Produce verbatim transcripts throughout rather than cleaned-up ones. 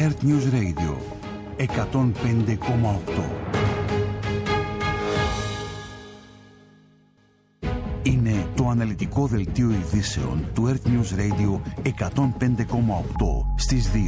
Earth News Radio εκατόν πέντε κόμμα οκτώ. Είναι το αναλυτικό δελτίο ειδήσεων του Earth News Radio εκατόν πέντε κόμμα οκτώ στις δύο.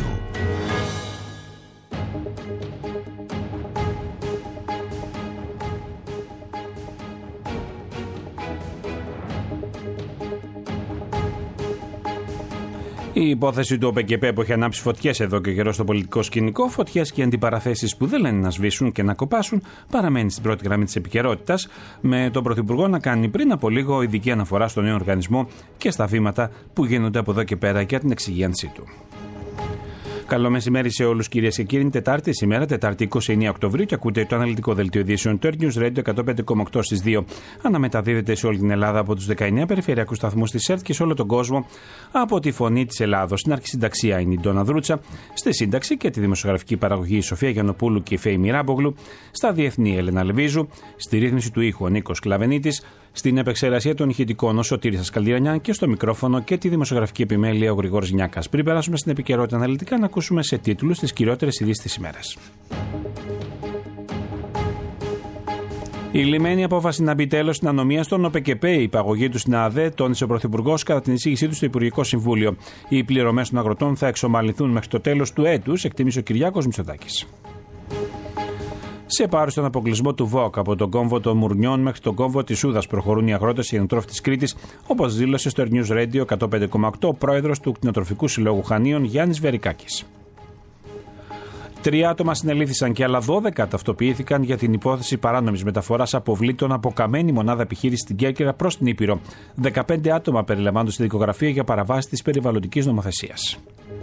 Η υπόθεση του ΟΠΕΚΕΠΕ που έχει ανάψει φωτιές εδώ και καιρό στο πολιτικό σκηνικό, φωτιές και αντιπαραθέσεις που δεν λένε να σβήσουν και να κοπάσουν, παραμένει στην πρώτη γραμμή της επικαιρότητας, με τον Πρωθυπουργό να κάνει πριν από λίγο ειδική αναφορά στον νέο οργανισμό και στα βήματα που γίνονται από εδώ και πέρα για την εξυγίανσή του. Καλό μεσημέρι σε όλους, κυρίες και κύριοι. Είναι Τετάρτη σήμερα, Τετάρτη είκοσι εννέα Οκτωβρίου, και ακούτε το αναλυτικό δελτίο ειδήσεων του Earth News Radio εκατόν πέντε κόμμα οκτώ στις δύο. Αναμεταδίδεται σε όλη την Ελλάδα από τους δεκαεννέα περιφερειακούς σταθμούς της ΕΡΤ και σε όλο τον κόσμο από τη Φωνή της Ελλάδος. Στην αρχισυνταξία είναι η Ντόνα Δρούτσα, στη σύνταξη και τη δημοσιογραφική παραγωγή η Σοφία Γιαννοπούλου και η Φέη Μιράμπογλου, στα διεθνή η Έλενα Λεβίζου, στη ρύθμιση του ήχου ο Νίκος Κλαβενίτης, στην επεξεργασία των ηχητικών ο Σωτήρης Ασκαλδιανιάν και στο μικρόφωνο και τη δημοσιογραφική επιμέλεια ο Γρηγόρης Νιάκας. Πριν περάσουμε στην επικαιρότητα αναλυτικά, να ακούσουμε σε τίτλους τις κυριότερες ειδήσεις της ημέρας. Η λυμμένη απόφαση να μπει τέλος στην ανομία στον ΟΠΕΚΕΠΕ, η υπαγωγή του στην ΑΔΕ, τόνισε ο Πρωθυπουργός κατά την εισήγησή του στο Υπουργικό Συμβούλιο. Οι πληρωμές των αγροτών θα εξομαλυνθούν μέχρι το τέλος του έτους, εκτίμησε ο Κυριάκος Μητσοτάκης. Σε πάρου στον αποκλεισμό του ΒΟΚ από τον κόμβο των Μουρνιών μέχρι τον κόμβο της Σούδας προχωρούν οι αγρότες και οι κτηνοτρόφοι της Κρήτης, όπως δήλωσε στο News Radio εκατόν πέντε κόμμα οκτώ ο πρόεδρος του Κτηνοτροφικού Συλλόγου Χανίων Γιάννης Βερικάκης. Τρία άτομα συνελήφθησαν και άλλα δώδεκα ταυτοποιήθηκαν για την υπόθεση παράνομης μεταφοράς αποβλήτων από καμένη μονάδα επιχείρησης στην Κέρκυρα προς την Ήπειρο. δεκαπέντε άτομα περιλαμβάνονται στη δικογραφία για παραβάση της περιβαλλοντικής νομοθεσίας.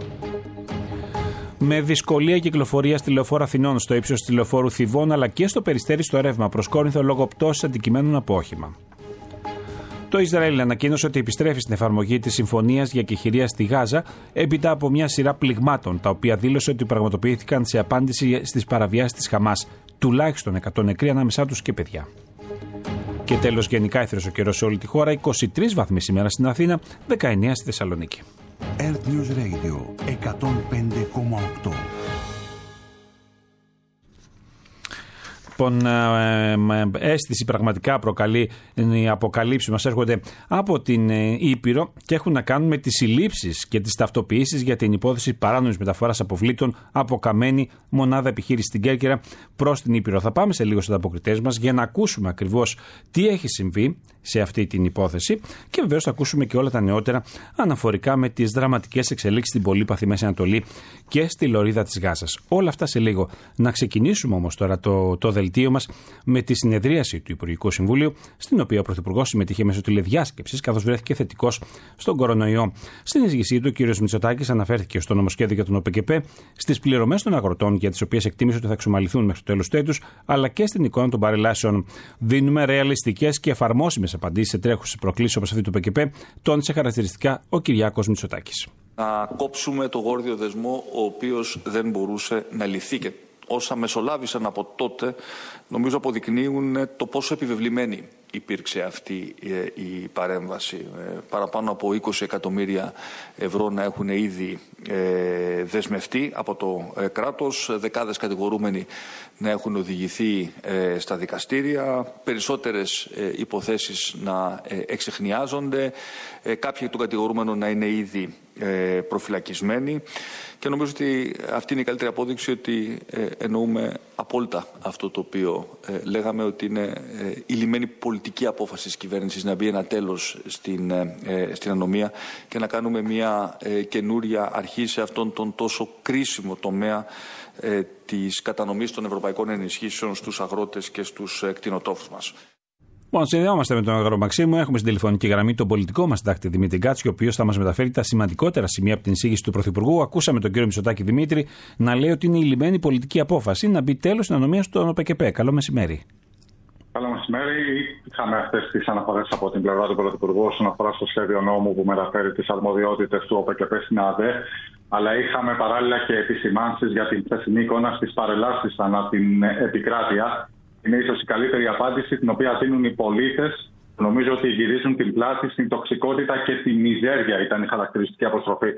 Με δυσκολία κυκλοφορία στη λεωφόρο Αθηνών στο ύψος της λεωφόρου Θηβών αλλά και στο Περιστέρι στο ρεύμα προς Κόρινθο λόγω πτώσης αντικειμένων από όχημα. Το Ισραήλ ανακοίνωσε ότι επιστρέφει στην εφαρμογή της συμφωνίας για κεχηρία στη Γάζα έπειτα από μια σειρά πληγμάτων, τα οποία δήλωσε ότι πραγματοποιήθηκαν σε απάντηση στις παραβιάσεις της Χαμάς. Τουλάχιστον εκατό νεκροί, ανάμεσά τους και παιδιά. Και τέλος, γενικά έθρεσε ο καιρός σε όλη τη χώρα, είκοσι τρεις βαθμοί σήμερα στην Αθήνα, δεκαεννέα στη Θεσσαλονίκη. Earth News Radio εκατόν πέντε κόμμα οκτώ. Λοιπόν, αίσθηση πραγματικά προκαλεί οι αποκαλύψεις μας έρχονται από την Ήπειρο και έχουν να κάνουν με τις συλλήψεις και τις ταυτοποιήσεις για την υπόθεση παράνομης μεταφοράς αποβλήτων από καμένη μονάδα επιχείρησης στην Κέρκυρα προς την Ήπειρο. Θα πάμε σε λίγο στους ανταποκριτές μας για να ακούσουμε ακριβώς τι έχει συμβεί σε αυτή την υπόθεση και βεβαίως θα ακούσουμε και όλα τα νεότερα αναφορικά με τις δραματικές εξελίξεις στην πολύπαθη Μέση Ανατολή και στη λωρίδα της Γάζας. Όλα αυτά σε λίγο. Να ξεκινήσουμε όμως τώρα το, το δελτίο μας με τη συνεδρίαση του Υπουργικού Συμβουλίου, στην οποία ο Πρωθυπουργός συμμετείχε μέσω τηλεδιάσκεψης, καθώς βρέθηκε θετικός στον κορονοϊό. Στην εισηγησή του, ο κ. Μητσοτάκης αναφέρθηκε στο νομοσχέδιο για τον ΟΠΕΚΕΠΕ, στις πληρωμές των αγροτών, για τις οποίες εκτίμησε ότι θα εξομαλυνθούν μέχρι το τέλος του έτους, αλλά και στην εικόνα των παρελάσεων. Δίνουμε ρεαλιστικές και εφαρμόσιμες απαντήσεις σε τρέχουσες προκλήσεις όπως αυτή του ΟΠΕΚΕΠΕ, τόνισε χαρακτηριστικά ο Κυριάκος Μητσοτάκης. Να κόψουμε το γόρδιο δεσμό, ο οποίος δεν μπορούσε να λυθεί, και όσα μεσολάβησαν από τότε νομίζω αποδεικνύουν το πόσο επιβεβλημένη υπήρξε αυτή η παρέμβαση. Παραπάνω από είκοσι εκατομμύρια ευρώ να έχουν ήδη δεσμευτεί από το κράτος, δεκάδες κατηγορούμενοι να έχουν οδηγηθεί στα δικαστήρια, περισσότερες υποθέσεις να εξεχνιάζονται, κάποιοι των κατηγορούμενων να είναι ήδη προφυλακισμένοι, και νομίζω ότι αυτή είναι η καλύτερη απόδειξη ότι εννοούμε απόλυτα αυτό το οποίο λέγαμε, ότι είναι η λυμμένη πολιτική απόφαση της κυβέρνησης να μπει ένα τέλος στην, στην ανομία και να κάνουμε μια καινούρια αρχή σε αυτόν τον τόσο κρίσιμο τομέα της κατανομής των ευρωπαϊκών ενισχύσεων στους αγρότες και στους κτηνοτρόφους μας. Λοιπόν, συνδεόμαστε με τον Αγρομαξίμου. Έχουμε στην τηλεφωνική γραμμή τον πολιτικό μας συντάκτη Δημήτρη Γκάτσιο, ο οποίος θα μας μεταφέρει τα σημαντικότερα σημεία από την εισήγηση του Πρωθυπουργού. Ακούσαμε τον κύριο Μητσοτάκη Δημήτρη να λέει ότι είναι η λυμμένη πολιτική απόφαση να μπει τέλος στην ανομία στον ΟΠΕΚΕΠΕ. Καλό μεσημέρι. Καλό μεσημέρι. Είχαμε αυτές τις αναφορές από την πλευρά του Πρωθυπουργού όσον αφορά στο σχέδιο νόμου που μεταφέρει τις αρμοδιότητες του ΟΠΕΚΕΠΕ στην ΑΔΕ. Αλλά είχαμε παράλληλα και επισημάνσεις για την χθεσινή εικόνα στις παρελάσεις ανά την επικράτεια. Είναι ίσως η καλύτερη απάντηση την οποία δίνουν οι πολίτες. Νομίζω ότι γυρίζουν την πλάτη στην τοξικότητα και στη μιζέρια, ήταν η χαρακτηριστική αποστροφή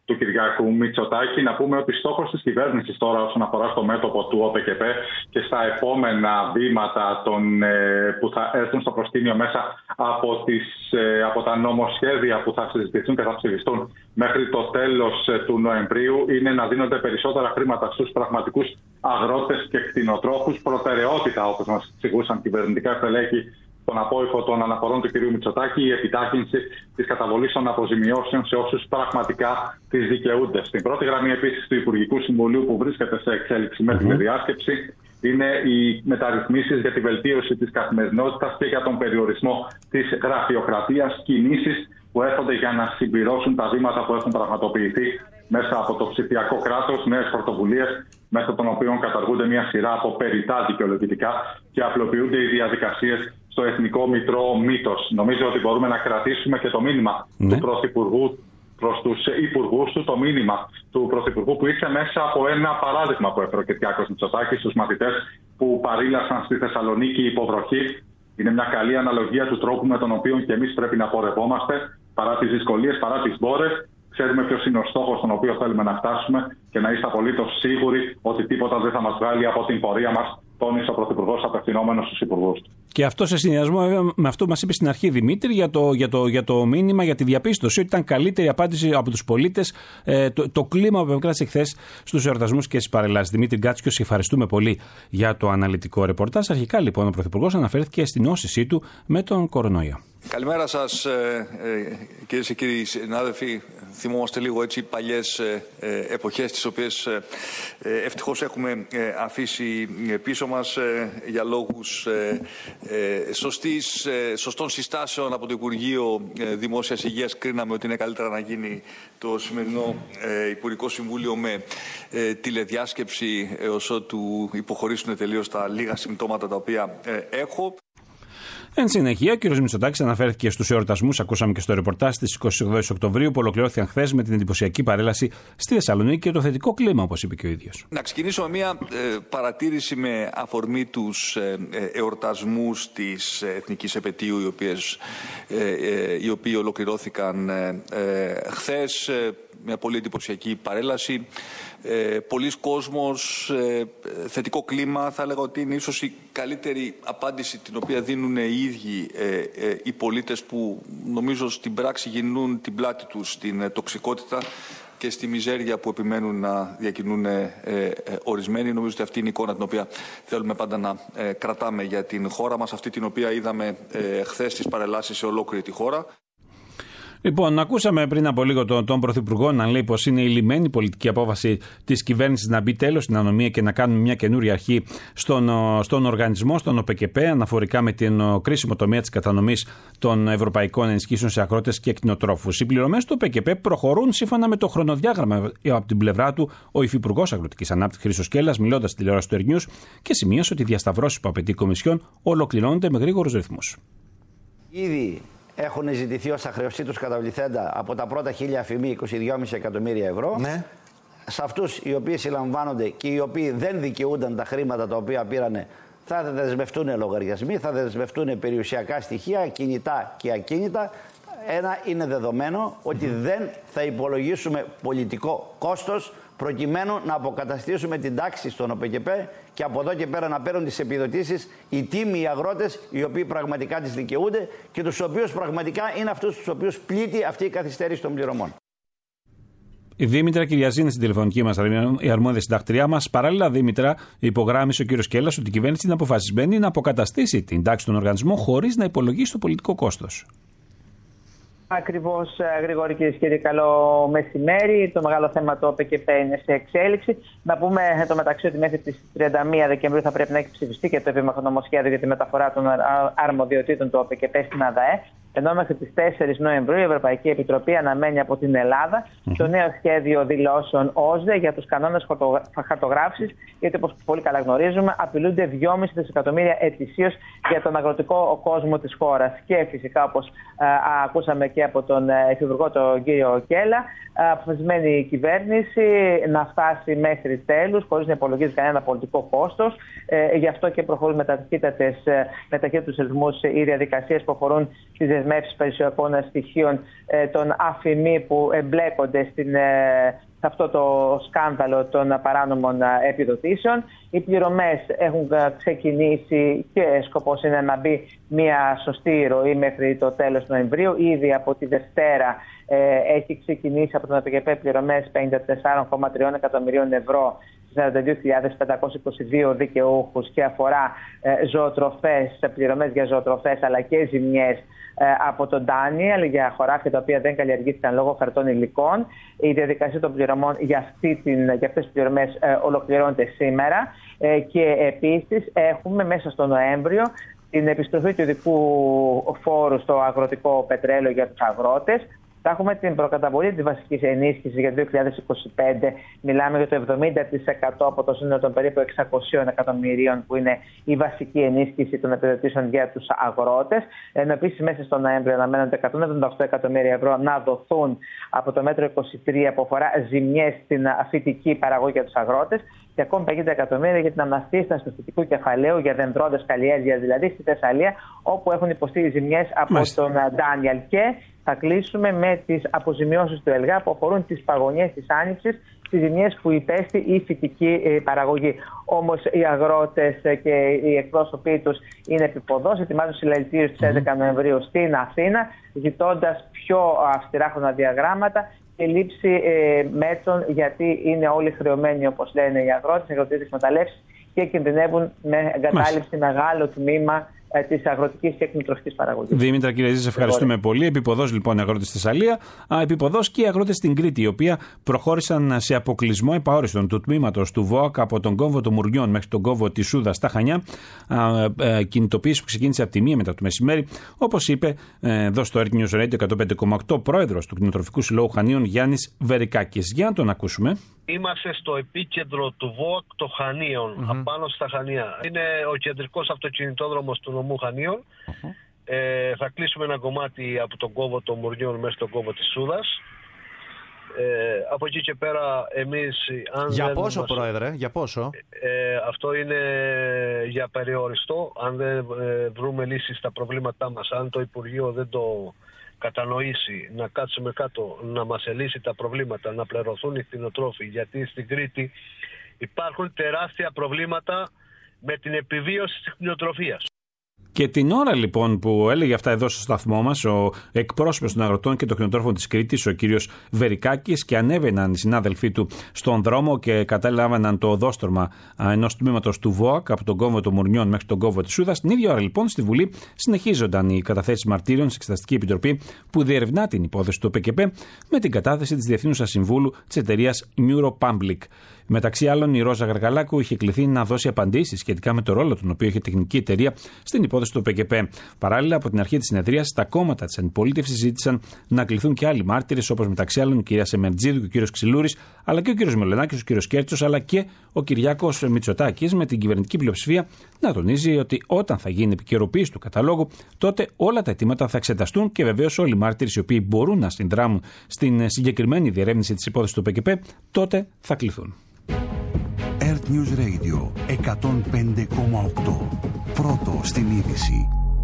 του Κυριάκου Μητσοτάκη. Να πούμε ότι στόχος της κυβέρνησης τώρα όσον αφορά στο μέτωπο του ΟΠΕΚΕΠ και στα επόμενα βήματα των, που θα έρθουν στο προσκήνιο μέσα από, τις, από τα νομοσχέδια που θα συζητηθούν και θα ψηφιστούν μέχρι το τέλος του Νοεμβρίου είναι να δίνονται περισσότερα χρήματα στους πραγματικούς αγρότες και κτηνοτρόφους. Προτεραιότητα, όπως μας εξηγούσαν κυβερνητικά στελέχη, στον απόϊχο των αναφορών του κ. Μητσοτάκη, η επιτάχυνση της καταβολής των αποζημιώσεων σε όσους πραγματικά τις δικαιούνται. Στην πρώτη γραμμή επίσης του Υπουργικού Συμβουλίου που βρίσκεται σε εξέλιξη με τηλεδιάσκεψη είναι οι μεταρρυθμίσεις για τη βελτίωση της καθημερινότητας και για τον περιορισμό της γραφειοκρατίας, κινήσεις που έρχονται για να συμπληρώσουν τα βήματα που έχουν πραγματοποιηθεί μέσα από το ψηφιακό κράτος, νέες πρωτοβουλίες, μέσω των οποίων καταργούνται μια σειρά από περιττά δικαιολογητικά και απλοποιούνται οι διαδικασίες στο Εθνικό Μητρό Μήτος. Νομίζω ότι μπορούμε να κρατήσουμε και το μήνυμα ναι. του Πρωθυπουργού προς τους υπουργούς του, το μήνυμα του Πρωθυπουργού που ήρθε μέσα από ένα παράδειγμα που έφερε ο Κυριάκος Μητσοτάκης στους μαθητές που παρήλασαν στη Θεσσαλονίκη υποβροχή. Είναι μια καλή αναλογία του τρόπου με τον οποίο και εμείς πρέπει να πορευόμαστε παρά τις δυσκολίες, παρά τις μπόρες. Ξέρουμε ποιος είναι ο στόχος στον οποίο θέλουμε να φτάσουμε και να είστε απολύτως σίγουροι ότι τίποτα δεν θα μας βγάλει από την πορεία μας, τόνισε ο Πρωθυπουργός απευθυνόμενος στους υπουργούς του. Και αυτό σε συνδυασμό με αυτό που μας είπε στην αρχή, Δημήτρη, για το, για, το, για το μήνυμα, για τη διαπίστωση ότι ήταν καλύτερη απάντηση από τους πολίτες ε, το, το κλίμα που επικράτησε χθες στους εορτασμούς και στις παρελάσεις. Δημήτρη Γκάτσκιος, ευχαριστούμε πολύ για το αναλυτικό ρεπορτάζ. Αρχικά, λοιπόν, ο Πρωθυπουργός αναφέρθηκε στην νόσησή του με τον κορονοϊό. Καλημέρα σας, ε, ε, κυρίες και κύριοι συνάδελφοι. Θυμόμαστε λίγο έτσι παλιές ε, ε, εποχές τις οποίες ε, ε, ευτυχώς έχουμε ε, αφήσει πίσω μας ε, για λόγους ε, ε, σωστής, ε, σωστών συστάσεων από το Υπουργείο ε, Δημόσιας Υγείας. Κρίναμε ότι είναι καλύτερα να γίνει το σημερινό ε, Υπουργικό Συμβούλιο με ε, τηλεδιάσκεψη έως ότου υποχωρήσουν τελείως τα λίγα συμπτώματα τα οποία ε, έχω. Εν συνεχεία, ο κ. Μητσοτάκης αναφέρθηκε στους εορτασμούς, ακούσαμε και στο ρεπορτάζ της εικοστή ογδόη Οκτωβρίου, που ολοκληρώθηκαν χθες με την εντυπωσιακή παρέλαση στη Θεσσαλονίκη και το θετικό κλίμα, όπως είπε και ο ίδιος. Να ξεκινήσω με μια ε, παρατήρηση με αφορμή τους ε, εορτασμούς της Εθνικής Επετείου, οι, οποίες, ε, ε, οι οποίοι ολοκληρώθηκαν ε, ε, χθες. Ε, μια πολύ εντυπωσιακή παρέλαση. Ε, πολλοί κόσμος, ε, θετικό κλίμα. Θα έλεγα ότι είναι ίσως η καλύτερη απάντηση την οποία δίνουν οι ίδιοι ε, ε, οι πολίτες που νομίζω στην πράξη γυρνούν την πλάτη τους στην ε, τοξικότητα και στη μιζέρια που επιμένουν να διακινούν ε, ε, ορισμένοι. Νομίζω ότι αυτή είναι η εικόνα την οποία θέλουμε πάντα να ε, κρατάμε για την χώρα μας, αυτή την οποία είδαμε ε, χθες στις παρελάσεις σε ολόκληρη τη χώρα. Λοιπόν, ακούσαμε πριν από λίγο τον, τον Πρωθυπουργό να λέει πως είναι η λυμμένη πολιτική απόφαση της κυβέρνησης να μπει τέλος στην ανομία και να κάνουμε μια καινούρια αρχή στον, στον οργανισμό, στον ΟΠΕΚΕΠ, αναφορικά με την κρίσιμο τομέα της κατανομής των ευρωπαϊκών ενισχύσεων σε αγρότες και κτηνοτρόφους. Οι πληρωμές του ΟΠΕΚΕΠ προχωρούν σύμφωνα με το χρονοδιάγραμμα. Από την πλευρά του, ο Υφυπουργός Αγροτικής Ανάπτυξης Χρήστος Κέλλας, μιλώντας στη τηλεόραση του Air News, και σημείωσε ότι οι διασταυρώσεις που απαιτεί η Κομισιόν ολοκληρώνονται με γρήγορους ρυθμούς. Ήδη έχουν ζητηθεί ως αχρεωστή τους καταβληθέντα από τα πρώτα χίλια αφημί είκοσι δυόμισι εκατομμύρια ευρώ. Ναι. Σε αυτούς οι οποίοι συλλαμβάνονται και οι οποίοι δεν δικαιούνταν τα χρήματα τα οποία πήρανε, θα δεσμευτούν λογαριασμοί, θα δεσμευτούν περιουσιακά στοιχεία, κινητά και ακίνητα. Ένα είναι δεδομένο ότι mm-hmm. δεν θα υπολογίσουμε πολιτικό κόστος προκειμένου να αποκαταστήσουμε την τάξη στον ΟΠΕΚΕΠ και από εδώ και πέρα να παίρνουν τις επιδοτήσεις οι τίμοι αγρότες οι οποίοι πραγματικά τις δικαιούνται και τους οποίους πραγματικά είναι αυτούς τους οποίους πλήττει αυτή η καθυστέρηση των πληρωμών. Η Δήμητρα Κυριαζίνη στην τηλεφωνική μας, η αρμόδια συντακτριά μας. Παράλληλα, Δήμητρα, υπογράμμισε ο κ. Κέλλας ότι η κυβέρνηση είναι αποφασισμένη να αποκαταστήσει την τάξη των οργανισμών χωρίς να υπολογίσει το πολιτικό κόστος. Ακριβώς, Γρηγόρη, κυρίες και κύριοι, καλό μεσημέρι. Το μεγάλο θέμα το ΟΠΕΚΕΠ είναι σε εξέλιξη. Να πούμε εν τω μεταξύ ότι μέχρι τις τριάντα μία Δεκεμβρίου θα πρέπει να έχει ψηφιστεί και το επίμαχο νομοσχέδιο για τη μεταφορά των αρμοδιοτήτων του ΟΠΕΚΕΠ στην ΑΔΑΕ. Ενώ μέχρι τις τέσσερις Νοεμβρίου η Ευρωπαϊκή Επιτροπή αναμένει από την Ελλάδα mm-hmm. το νέο σχέδιο δηλώσεων ΟΣΔΕ για τους κανόνες χαρτογράφησης, γιατί όπως πολύ καλά γνωρίζουμε απειλούνται δυόμισι δισεκατομμύρια ετησίως για τον αγροτικό κόσμο της χώρας. Και φυσικά, όπως α, ακούσαμε και από τον Υφυπουργό, τον κύριο Κέλλα, αποφασισμένη η κυβέρνηση να φτάσει μέχρι τέλους χωρίς να υπολογίζει κανένα πολιτικό κόστος. Ε, γι' αυτό και προχωρούν με ταχύτατους ρυθμούς οι διαδικασίες που αφορούν τις δεσμεύσεις περιουσιακών στοιχείων των ΑΦΗΜΗ που εμπλέκονται στην, σε αυτό το σκάνδαλο των παράνομων επιδοτήσεων. Οι πληρωμές έχουν ξεκινήσει και σκοπός είναι να μπει μια σωστή ροή μέχρι το τέλος Νοεμβρίου. Ήδη από τη Δευτέρα ε, έχει ξεκινήσει από τον ΕΠΚΕ πληρωμές πενήντα τέσσερα κόμμα τρία εκατομμυρίων ευρώ στις σαράντα δύο χιλιάδες πεντακόσιους είκοσι δύο δικαιούχους και αφορά ε, ζωοτροφές, πληρωμές για ζωοτροφές αλλά και ζημιές από τον Ντάνιελ για χωράφια τα οποία δεν καλλιεργήθηκαν λόγω φερτών υλικών. Η διαδικασία των πληρωμών για, αυτή την, για αυτές τις πληρωμές ε, ολοκληρώνεται σήμερα ε, και επίσης έχουμε μέσα στο Νοέμβριο την επιστροφή του ειδικού φόρου στο αγροτικό πετρέλαιο για τους αγρότες. Θα έχουμε την προκαταβολή της βασικής ενίσχυσης για το δύο χιλιάδες είκοσι πέντε. Μιλάμε για το εβδομήντα τοις εκατό από το σύνολο των περίπου εξακοσίων εκατομμυρίων που είναι η βασική ενίσχυση των επιδοτήσεων για τους αγρότες. Ενώ επίσης μέσα στο Νοέμβριο αναμένονται εκατόν εβδομήντα οκτώ εκατομμύρια ευρώ να δοθούν από το μέτρο είκοσι τρία που αφορά ζημιές στην φυτική παραγωγή για τους αγρότες και ακόμη πενήντα εκατομμύρια για την αναστήσταση του φυτικού κεφαλαίου για δεντρώντες καλλιέργειας, δηλαδή στη Θεσσαλία, όπου έχουν υποστεί ζημιές από Μάλιστα. τον Ντάνιελ. Και θα κλείσουμε με τις αποζημιώσεις του ΕΛΓΑ που αφορούν τις παγωνιές της άνοιξης, τις ζημιές που υπέστη η φυτική παραγωγή. Όμως οι αγρότες και οι εκπρόσωποι τους είναι επιποδός, ετοιμάζουν συλλαλητήριους στις έντεκα Νοεμβρίου στην Αθήνα, ζητώντας πιο αυστηρά χρονοδιαγράμματα και λήψη ε, μέτρων, γιατί είναι όλοι χρεωμένοι, όπως λένε οι αγρότες, οι αγροτικές εκμεταλλεύσεις και κινδυνεύουν με εγκατάλειψη μεγάλο τμήμα της αγροτικής και εκτροφικής παραγωγής. Δήμητρα Κυρεζή, ευχαριστούμε πολύ. Επιποδός λοιπόν οι αγρότες στη Θεσσαλία, επιποδός και οι αγρότες στην Κρήτη, οι οποίοι προχώρησαν σε αποκλεισμό επαόριστον του τμήματος του ΒΟΑΚ από τον κόμβο των Μουριών μέχρι τον κόμβο της Σούδας στα Χανιά. Κινητοποίηση που ξεκίνησε από τη μία μετά το μεσημέρι, όπως είπε εδώ στο Earth News Radio εκατόν πέντε κόμμα οκτώ πρόεδρος του Κτηνοτροφικού Συλλόγου Χανίων Γιάννης Βερικάκης. Για να τον ακούσουμε. Είμαστε στο επίκεντρο του ΒΟΑΚ των Χανίων, mm-hmm. απάνω στα Χανία. Είναι ο κεντρικός αυτοκινητόδρομος του νομού Χανίων. Mm-hmm. Ε, θα κλείσουμε ένα κομμάτι από τον κόμβο των Μουριών μέχρι τον κόμβο της Σούδας. Ε, από εκεί και πέρα εμείς... Αν για πόσο, μας... Πρόεδρε, για πόσο? Ε, αυτό είναι για περιοριστό. Αν δεν ε, βρούμε λύσεις στα προβλήματά μας, αν το Υπουργείο δεν το κατανοήσει, να κάτσουμε κάτω, να μας λύσει τα προβλήματα, να πληρωθούν οι κτηνοτρόφοι, γιατί στην Κρήτη υπάρχουν τεράστια προβλήματα με την επιβίωση της κτηνοτροφίας. Και την ώρα λοιπόν που έλεγε αυτά εδώ στο σταθμό μας ο εκπρόσωπος των αγροτών και των κτηνοτρόφων της Κρήτης, ο κύριος Βερικάκης, και ανέβαιναν οι συνάδελφοί του στον δρόμο και κατέλαβαν το οδόστρωμα ενός τμήματος του ΒΟΑΚ από τον κόμβο των Μουρνιών μέχρι τον κόμβο της Σούδας. Την ίδια ώρα λοιπόν στη Βουλή συνεχίζονταν οι καταθέσεις μαρτύριων σε Εξεταστική Επιτροπή που διερευνά την υπόθεση του ΟΠΕΚΕΠΕ με την κατάθεση της Διευθύνουσας Συμβούλου της εταιρείας Neuropublic. Μεταξύ άλλων, η Ρόζα Γαργαλάκου είχε κληθεί να δώσει απαντήσεις σχετικά με το ρόλο τον οποίο είχε η τεχνική εταιρεία στην υπόθεση του ΟΠΕΚΕΠΕ. Παράλληλα, από την αρχή της συνεδρίας, τα κόμματα της αντιπολίτευσης ζήτησαν να κληθούν και άλλοι μάρτυρες, όπως μεταξύ άλλων η κυρία Σεμερτζίδου και ο κύριος Ξυλούρης, αλλά και ο κύριος Μελονάκης, ο κύριος Κέρτσος, αλλά και ο Κυριάκος Μητσοτάκης, με την κυβερνητική πλειοψηφία να τονίζει ότι όταν θα γίνει επικαιροποίηση του καταλόγου, τότε όλα τα αιτήματα θα εξεταστούν και βεβαίως όλοι οι μάρτυρες οι οποίοι μπορούν να συνδράμουν στην συγκεκριμένη διερεύνηση της υπόθεσης του ΟΠΕΚΕΠΕ, τότε θα κληθούν. Earth News Radio εκατόν πέντε κόμμα οκτώ. Πρώτο στην είδηση.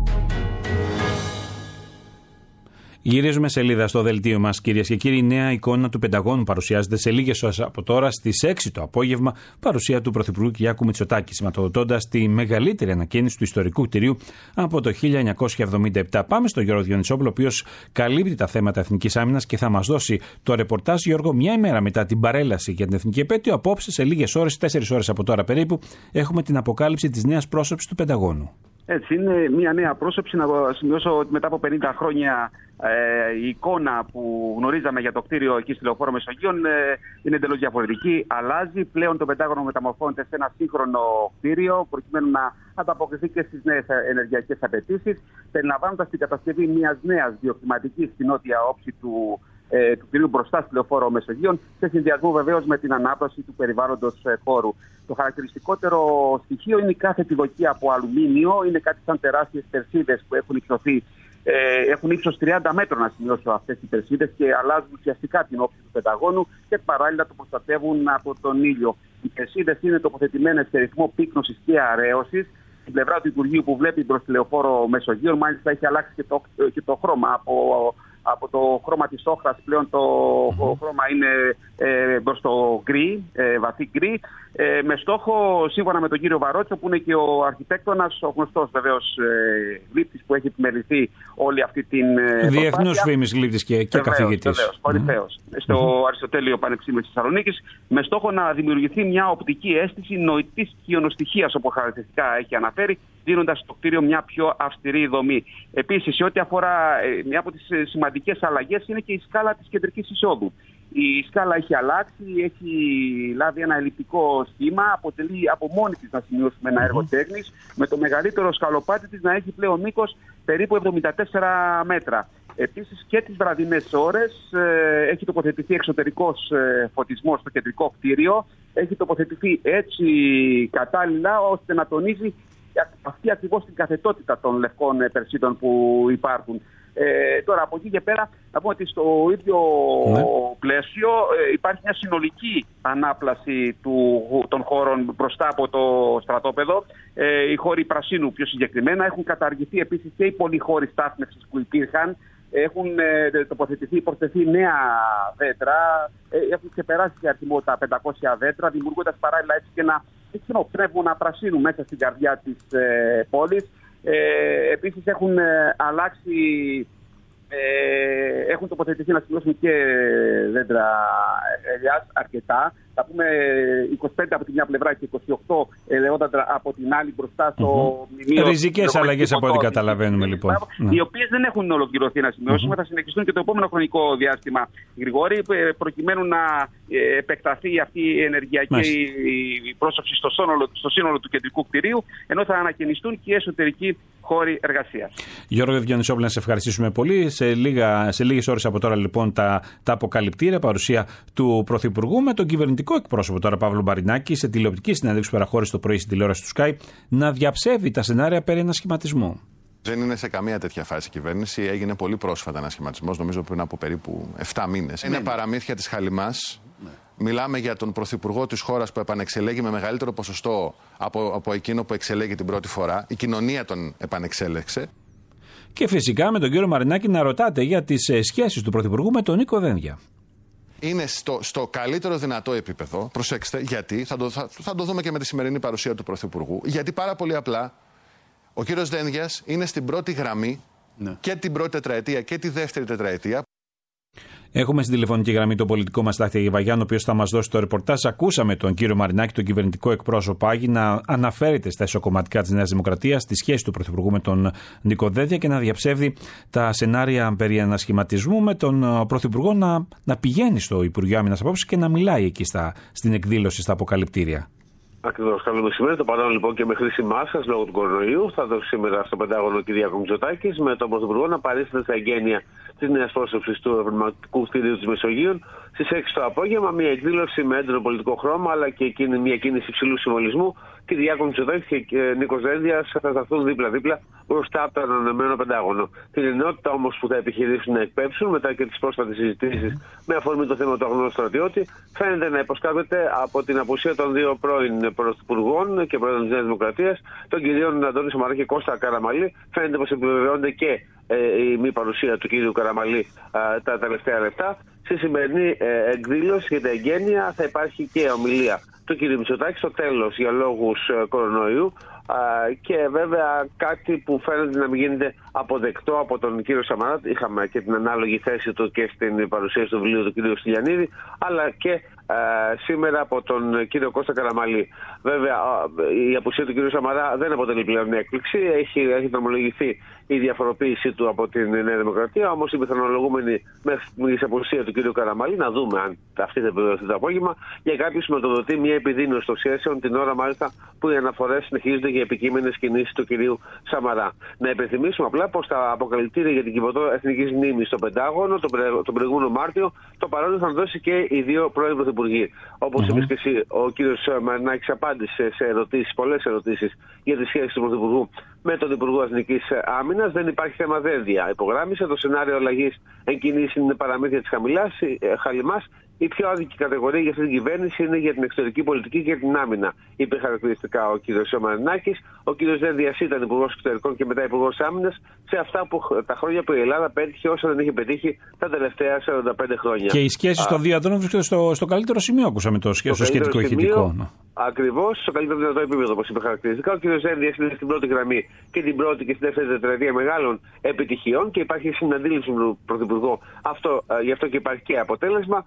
Γυρίζουμε σελίδα στο δελτίο μας, κυρίες και κύριοι. Η νέα εικόνα του Πενταγώνου παρουσιάζεται σε λίγες ώρες από τώρα στις έξι το απόγευμα, παρουσία του Πρωθυπουργού Κυριάκου Μητσοτάκη, σηματοδοτώντας τη μεγαλύτερη ανακαίνιση του ιστορικού κτηρίου από το χίλια εννιακόσια εβδομήντα επτά. Πάμε στον Γιώργο Διονυσόπουλο, ο οποίος καλύπτει τα θέματα εθνικής άμυνας και θα μας δώσει το ρεπορτάζ. Γιώργο, μια ημέρα μετά την παρέλαση για την εθνική επέτειο, απόψε σε λίγες ώρες, τέσσερις ώρες από τώρα περίπου, έχουμε την αποκάλυψη της νέας πρόσωψης του Πενταγώνου. Έτσι, είναι μια νέα πρόσωψη. Να σημειώσω ότι μετά από πενήντα χρόνια ε, η εικόνα που γνωρίζαμε για το κτίριο εκεί στη Λεωφόρο Μεσογείων ε, είναι εντελώς διαφορετική. Αλλάζει. Πλέον το Πεντάγωνο μεταμορφώνεται σε ένα σύγχρονο κτίριο, προκειμένου να ανταποκριθεί και στις νέες ενεργειακές απαιτήσεις, περιλαμβάνοντας την κατασκευή μιας νέας βιοκλιματικής στην νότια όψη του. Ε, του κτηρίου μπροστά στη Λεωφόρο Μεσογείων, σε συνδυασμό βεβαίως με την ανάπτυξη του περιβάλλοντος ε, χώρου. Το χαρακτηριστικότερο στοιχείο είναι η κάθετη δοκία από αλουμίνιο. Είναι κάτι σαν τεράστιες περσίδες που έχουν υψωθεί. Ε, έχουν ύψος τριάντα μέτρων, να σημειώσω, αυτές οι περσίδες, και αλλάζουν ουσιαστικά την όψη του Πενταγώνου και παράλληλα το προστατεύουν από τον ήλιο. Οι περσίδες είναι τοποθετημένες σε ρυθμό πύκνωσης και αραίωσης. στην πλευρά του Υπουργείου που βλέπει προς τη λεωφόρο Μεσογείων. Μάλιστα έχει αλλάξει και το, και το χρώμα από, από το χρώμα της όχθας. Πλέον το mm-hmm. χρώμα είναι ε, προς το γκρι, ε, βαθύ γκρι, ε, με στόχο, σύμφωνα με τον κύριο Βαρότσο, που είναι και ο αρχιτέκτονας, ο γνωστός βεβαίως ε, λήπτης που έχει επιμεληθεί όλη αυτή την ε, διεθνούς φήμης λήπτης και, και βεβαίως, καθηγητής. Βεβαίως, κορυφαίος, mm-hmm. στο mm-hmm. Αριστοτέλειο Πανεπιστήμιο της Θεσσαλονίκης, με στόχο να δημιουργηθεί μια οπτική αίσθηση νοητής κοινοστοιχείας, όπως χαρακτηριστικά έχει αναφέρει, δίνοντας στο κτίριο μια πιο αυστηρή δομή. Επίσης, σε ό,τι αφορά ε, μια από τις σημαντικές αλλαγές είναι και η σκάλα της κεντρικής εισόδου. Η σκάλα έχει αλλάξει, έχει λάβει ένα ελλειπτικό σχήμα, αποτελεί από μόνη της, να σημειώσουμε, ένα έργο τέχνης, με το μεγαλύτερο σκαλοπάτι της να έχει πλέον μήκος περίπου εβδομήντα τέσσερα μέτρα. Επίσης και τις βραδινές ώρες ε, έχει τοποθετηθεί εξωτερικός ε, φωτισμός στο κεντρικό κτίριο, έχει τοποθετηθεί έτσι κατάλληλα ώστε να τονίζει αυτή ακριβώς την καθετότητα των λευκών περσίδων που υπάρχουν. Ε, τώρα από εκεί και πέρα να πούμε ότι στο ίδιο ναι. πλαίσιο ε, υπάρχει μια συνολική ανάπλαση του, των χώρων μπροστά από το στρατόπεδο. Ε, οι χώροι πρασίνου πιο συγκεκριμένα. Έχουν καταργηθεί επίσης και οι πολλοί χώροι στάθμευσης που υπήρχαν. Έχουν ε, τοποθετηθεί, προσθεθεί νέα δέντρα. Ε, έχουν ξεπεράσει και αριθμό τα πεντακόσια δέντρα, δημιουργώντας παράλληλα έτσι και ένα, ένα πνεύμα πρασίνου μέσα στην καρδιά της ε, πόλης. Ε, επίσης έχουν ε, αλλάξει, ε, έχουν τοποθετηθεί, να σημειώσουμε, και δέντρα ελιάς αρκετά. Θα πούμε είκοσι πέντε από τη μια πλευρά και είκοσι οκτώ ελαιόδαντρα από την άλλη μπροστά στο mm-hmm. μνημείο. Ριζικές αλλαγές από ό,τι καταλαβαίνουμε λοιπόν. Mm-hmm. Οι οποίες δεν έχουν ολοκληρωθεί, να σημειώσουμε. Mm-hmm. Θα συνεχιστούν και το επόμενο χρονικό διάστημα, Γρηγόρη, προκειμένου να επεκταθεί αυτή η ενεργειακή η πρόσωψη στο σύνολο, στο σύνολο του κεντρικού κτηρίου, ενώ θα ανακαινιστούν και οι εσωτερικοί χώροι εργασίας. Γιώργο Διονυσόπουλε, να σε ευχαριστήσουμε πολύ. Σε, λίγα, σε λίγες ώρες από τώρα λοιπόν τα, τα αποκαλυπτήρια, παρουσία του Πρωθυπουργού με τον κυβερνητικό εκπρόσωπο τώρα Παύλο Μπαρινάκη σε τηλεοπτική συνέντευξη που παραχώρησε το πρωί στην τηλεόραση του Sky να διαψεύδει τα σενάρια περί ανασχηματισμού. Δεν είναι σε καμία τέτοια φάση η κυβέρνηση. Έγινε πολύ πρόσφατα ανασχηματισμός, νομίζω πριν από περίπου επτά μήνες. Είναι παραμύθια της Χαλιμάς. Ναι. Μιλάμε για τον πρωθυπουργό της χώρας που επανεξελέγει με μεγαλύτερο ποσοστό από, από εκείνο που εξελέγει την πρώτη φορά. Η κοινωνία τον επανεξέλεξε. Και φυσικά με τον κύριο Μαρινάκη να ρωτάτε για τις σχέσεις του πρωθυπουργού με τον Νίκο Δένδια. Είναι στο, στο καλύτερο δυνατό επίπεδο. Προσέξτε, γιατί θα το, θα, θα το δούμε και με τη σημερινή παρουσία του πρωθυπουργού. Γιατί πάρα πολύ απλά ο κύριος Δένδιας είναι στην πρώτη γραμμή, ναι, και την πρώτη τετραετία και τη δεύτερη τετραετία. Έχουμε στην τηλεφωνική γραμμή τον πολιτικό μας Στάθη Αγιβαγιάννη, ο οποίος θα μας δώσει το ρεπορτάζ. Ακούσαμε τον κύριο Μαρινάκη, τον κυβερνητικό εκπρόσωπο Άγη, να αναφέρεται στα ισοκομματικά της Νέας Δημοκρατίας, στη σχέση του πρωθυπουργού με τον Νίκο Δένδια και να διαψεύδει τα σενάρια περί ανασχηματισμού, με τον πρωθυπουργό να, να πηγαίνει στο Υπουργείο Άμυνας απόψε και να μιλάει εκεί στα, στην εκδήλωση στα αποκαλυπτήρια. Ακριβώς. Καλό μεσημέρι. Το παρόν λοιπόν και με χρήση μάσκας λόγω του κορονοϊού θα δώσει σήμερα στο Πεντάγωνο ο Κυριάκος Μητσοτάκης με τον Πρωθυπουργό να παρίσταται στα εγγένεια της νέας πρόσωψης του ευρηματικού κτηρίου της Μεσογείων στις έξι το απόγευμα. Μια εκδήλωση με έντονο πολιτικό χρώμα αλλά και εκείνη, μια κίνηση υψηλού συμβολισμού. Κυριάκος Μητσοτάκης και Νίκος Δένδιας θα σταθούν δίπλα-δίπλα μπροστά από το ανανεωμένο Πεντάγωνο. Την ενότητα όμως που θα επιχειρήσουν να εκπέμψουν μετά και τις πρόσφατες συζητήσεις με αφορμή το θέμα του αγνώστου στρατιώτη φαίνεται να υποσκάπτεται από την απουσία των δύο πρώην πρωθυπουργών και πρόεδρων της Νέας Δημοκρατίας, των κυρίων Αντώνη Σαμαρά και Κώστα Καραμαλή. Φαίνεται πως επιβεβαιώνεται και ε, η μη παρουσία του κυρίου Καραμαλή ε, τα τελευταία λεπτά. Στη σημερινή ε, εκδήλωση για τα εγγένεια θα υπάρχει και ομιλία του κ. Μητσοτάκη στο τέλος για λόγους ε, κορονοϊού ε, και βέβαια κάτι που φαίνεται να μην γίνεται αποδεκτό από τον κύριο Σαμαρά. Είχαμε και την ανάλογη θέση του και στην παρουσίαση του βιβλίου του κ. Στυλιανίδη, αλλά και ε, σήμερα από τον κύριο Κώστα Καραμαλή. Βέβαια η απουσία του κ. Σαμαρά δεν αποτελεί πλέον έκπληξη, έχει, έχει δρομολογηθεί η διαφοροποίησή του από την Νέα Δημοκρατία, όμως η πιθανολογούμενη μέχρι τη απουσία του κ. Καραμαλή, να δούμε αν αυτή θα επιβεβαιωθεί το απόγευμα, για κάποιου σηματοδοτεί μια επιδείνωση των σχέσεων την ώρα μάλιστα που οι αναφορές συνεχίζονται για επικείμενες κινήσεις του κ. Σαμαρά. Να υπενθυμίσουμε απλά πως τα αποκαλυπτήρια για την Κιβωτό Εθνικής Μνήμης στο Πεντάγωνο τον, πρε... τον προηγούμενο Μάρτιο το παρόν θα δώσει και οι δύο πρώην πρωθυπουργοί. Όπως mm-hmm. είπες και εσύ, ο κ. Μαρινάκης απάντησε σε ερωτήσεις, πολλές ερωτήσεις για τις σχέσεις του πρωθυπουργού με τον Υπουργό Εθνικής Άμυνας. Δεν υπάρχει θέμα Δένδια. Υπογράμμισε το σενάριο αλλαγής εν κινήσει είναι παραμύθια της Χαλιμάς Η πιο άδικη κατηγορία για αυτή την κυβέρνηση είναι για την εξωτερική πολιτική και την άμυνα, είπε χαρακτηριστικά ο κ. Μαρινάκης. Ο κ. Δένδιας ήταν υπουργός εξωτερικών και μετά υπουργός άμυνας σε αυτά που, τα χρόνια που η Ελλάδα πέτυχε όσο δεν είχε πετύχει τα τελευταία σαράντα πέντε χρόνια. Και οι σχέσεις των δύο αδρών βρίσκονται στο, στο καλύτερο σημείο, ακούσαμε το, στο σχετικό ηχητικό. Ακριβώς, στο καλύτερο δυνατό επίπεδο, όπως είπε χαρακτηριστικά. Ο κ. Δένδιας είναι στην πρώτη γραμμή και την πρώτη και στην δεύτερη τετραετία μεγάλων επιτυχιών και υπάρχει συναντήληψη του Πρωθυπουργού. Αυτό, γι' αυτό και υπάρχει και αποτέλεσμα.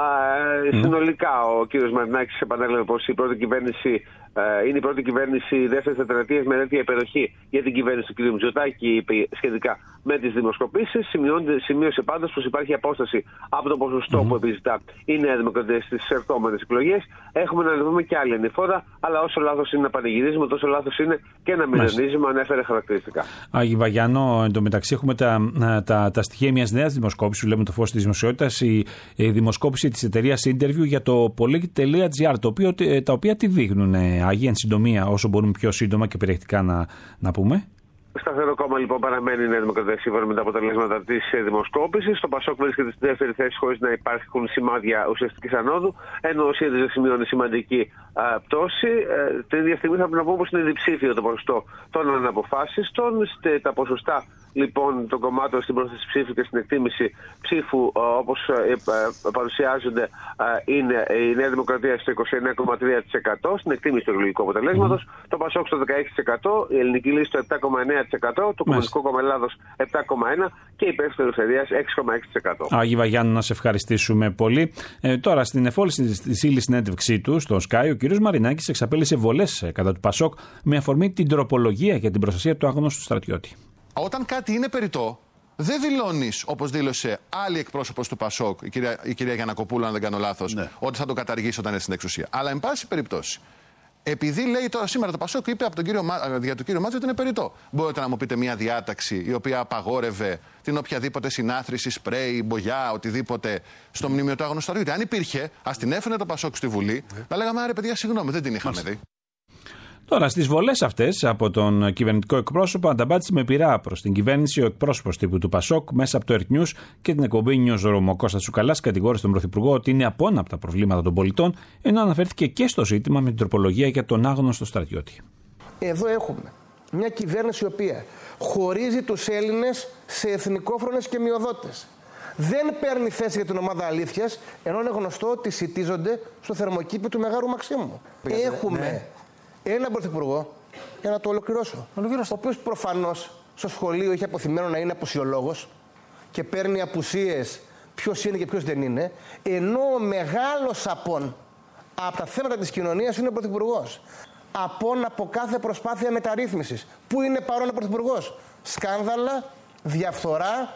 Mm. Συνολικά ο κ. Μαρινάκης επανέλαβε πως η πρώτη κυβέρνηση ε, είναι η πρώτη κυβέρνηση δεύτερης τετραετίας με τέτοια υπεροχή για την κυβέρνηση του κ. Μητσοτάκη, είπε σχετικά με τις δημοσκοπήσεις. Σημείωσε πάντως πως υπάρχει απόσταση από το ποσοστό mm. που επιζητά η Νέα Δημοκρατία στις ερχόμενες εκλογές. Έχουμε να ανεβούμε και άλλη ανηφόρα, αλλά όσο λάθος είναι να πανηγυρίζουμε, τόσο λάθος είναι και να μηδενίζουμε, ανέφερε χαρακτηριστικά. Άγι Βαγιανό, εντωμεταξύ έχουμε τα, τα, τα στοιχεία μιας νέας δημοσκόπησης, βλέπουμε το φως της δημοσιότητας, η, η δημοσκόπηση της εταιρείας Interview για το polity.gr, το οποίο, τα οποία τι δείχνουν, Άγιοι, εν συντομία, όσο μπορούμε πιο σύντομα και περιεκτικά να, να πούμε. Σταθερό κόμμα λοιπόν παραμένει η Νέα Δημοκρατία σύμφωνα με τα αποτελέσματα της δημοσκόπησης. Το Πασόκ βρίσκεται στη δεύτερη θέση χωρίς να υπάρχουν σημάδια ουσιαστικής ανόδου, ενώ ο ΣΥΡΙΖΑ σημειώνει σημαντική α, πτώση. Ε, την ίδια στιγμή θα πρέπει να πούμε πως είναι διψήφιο το ποσοστό των αναποφάσιστων. Τα ποσοστά λοιπόν των κομμάτων στην πρόθεση ψήφου και στην εκτίμηση ψήφου, όπως ε, ε, παρουσιάζονται, ε, είναι η Νέα Δημοκρατία στο είκοσι εννέα κόμμα τρία τοις εκατό στην εκτίμηση του εκλογικού αποτελέσματος, mm. το Πασόκ στο δεκαέξι τοις εκατό, η Ελληνική Λύση στο επτά κόμμα εννέα τοις εκατό, το Κομμουνιστικό Κόμμα Ελλάδος επτά κόμμα ένα τοις εκατό και η Υπέρ της Ελευθερίας έξι κόμμα έξι τοις εκατό. Άγιοι Βαγιάννου, να σε ευχαριστήσουμε πολύ. Ε, τώρα, στην εφόληση της ύλης συνέντευξή του στο Sky, ο κ. Μαρινάκης εξαπέλυσε βολές κατά του Πασόκ με αφορμή την τροπολογία για την προστασία του άγνωστου στρατιώτη. Όταν κάτι είναι περιττό, δεν δηλώνεις, όπως δήλωσε άλλη εκπρόσωπος του Πασόκ, η κυρία, η κυρία Γιαννακοπούλου, αν δεν κάνω λάθος, ναι, ότι θα το καταργήσει όταν είναι στην εξουσία. Αλλά, εν πάση περιπτώσει, επειδή λέει τώρα σήμερα το Πασόκ, είπε από τον κύριο, για τον κύριο Μάτζο ότι είναι περιττό. Μπορείτε να μου πείτε μια διάταξη η οποία απαγόρευε την οποιαδήποτε συνάθρηση, σπρέι, μπογιά, οτιδήποτε στο μνημείο του άγνωστου στρατιώτη? Αν υπήρχε, ας την έφερε το Πασόκ στη Βουλή, ναι, να λέγαμε άρε παιδιά, συγγνώμη, δεν την είχαμε δει. Τώρα, στις βολές αυτές από τον κυβερνητικό εκπρόσωπο, ανταπάτησε με πειρά προς την κυβέρνηση ο εκπρόσωπος τύπου του Πασόκ μέσα από το Earth News και την εκπομπή Newsroom. Ο Κώστας Τσουκαλάς κατηγόρησε τον Πρωθυπουργό ότι είναι απόναπτα προβλήματα των πολιτών, ενώ αναφέρθηκε και στο ζήτημα με την τροπολογία για τον άγνωστο στρατιώτη. Εδώ έχουμε μια κυβέρνηση η οποία χωρίζει τους Έλληνες σε εθνικόφρονες και μειοδότες. Δεν παίρνει θέση για την ομάδα αλήθειας, ενώ είναι γνωστό ότι σιτίζονται στο θερμοκήπιο του Μεγάρου Μαξίμου. Έχουμε ναι. έναν πρωθυπουργό, για να το ολοκληρώσω, ο οποίος προφανώς στο σχολείο είχε αποθυμένο να είναι απουσιολόγος και παίρνει απουσίες ποιος είναι και ποιος δεν είναι, ενώ ο μεγάλος απόν από τα θέματα της κοινωνίας είναι ο πρωθυπουργός. Απόν από κάθε προσπάθεια μεταρρύθμισης. Πού είναι παρόν ο πρωθυπουργός? Σκάνδαλα, διαφθορά.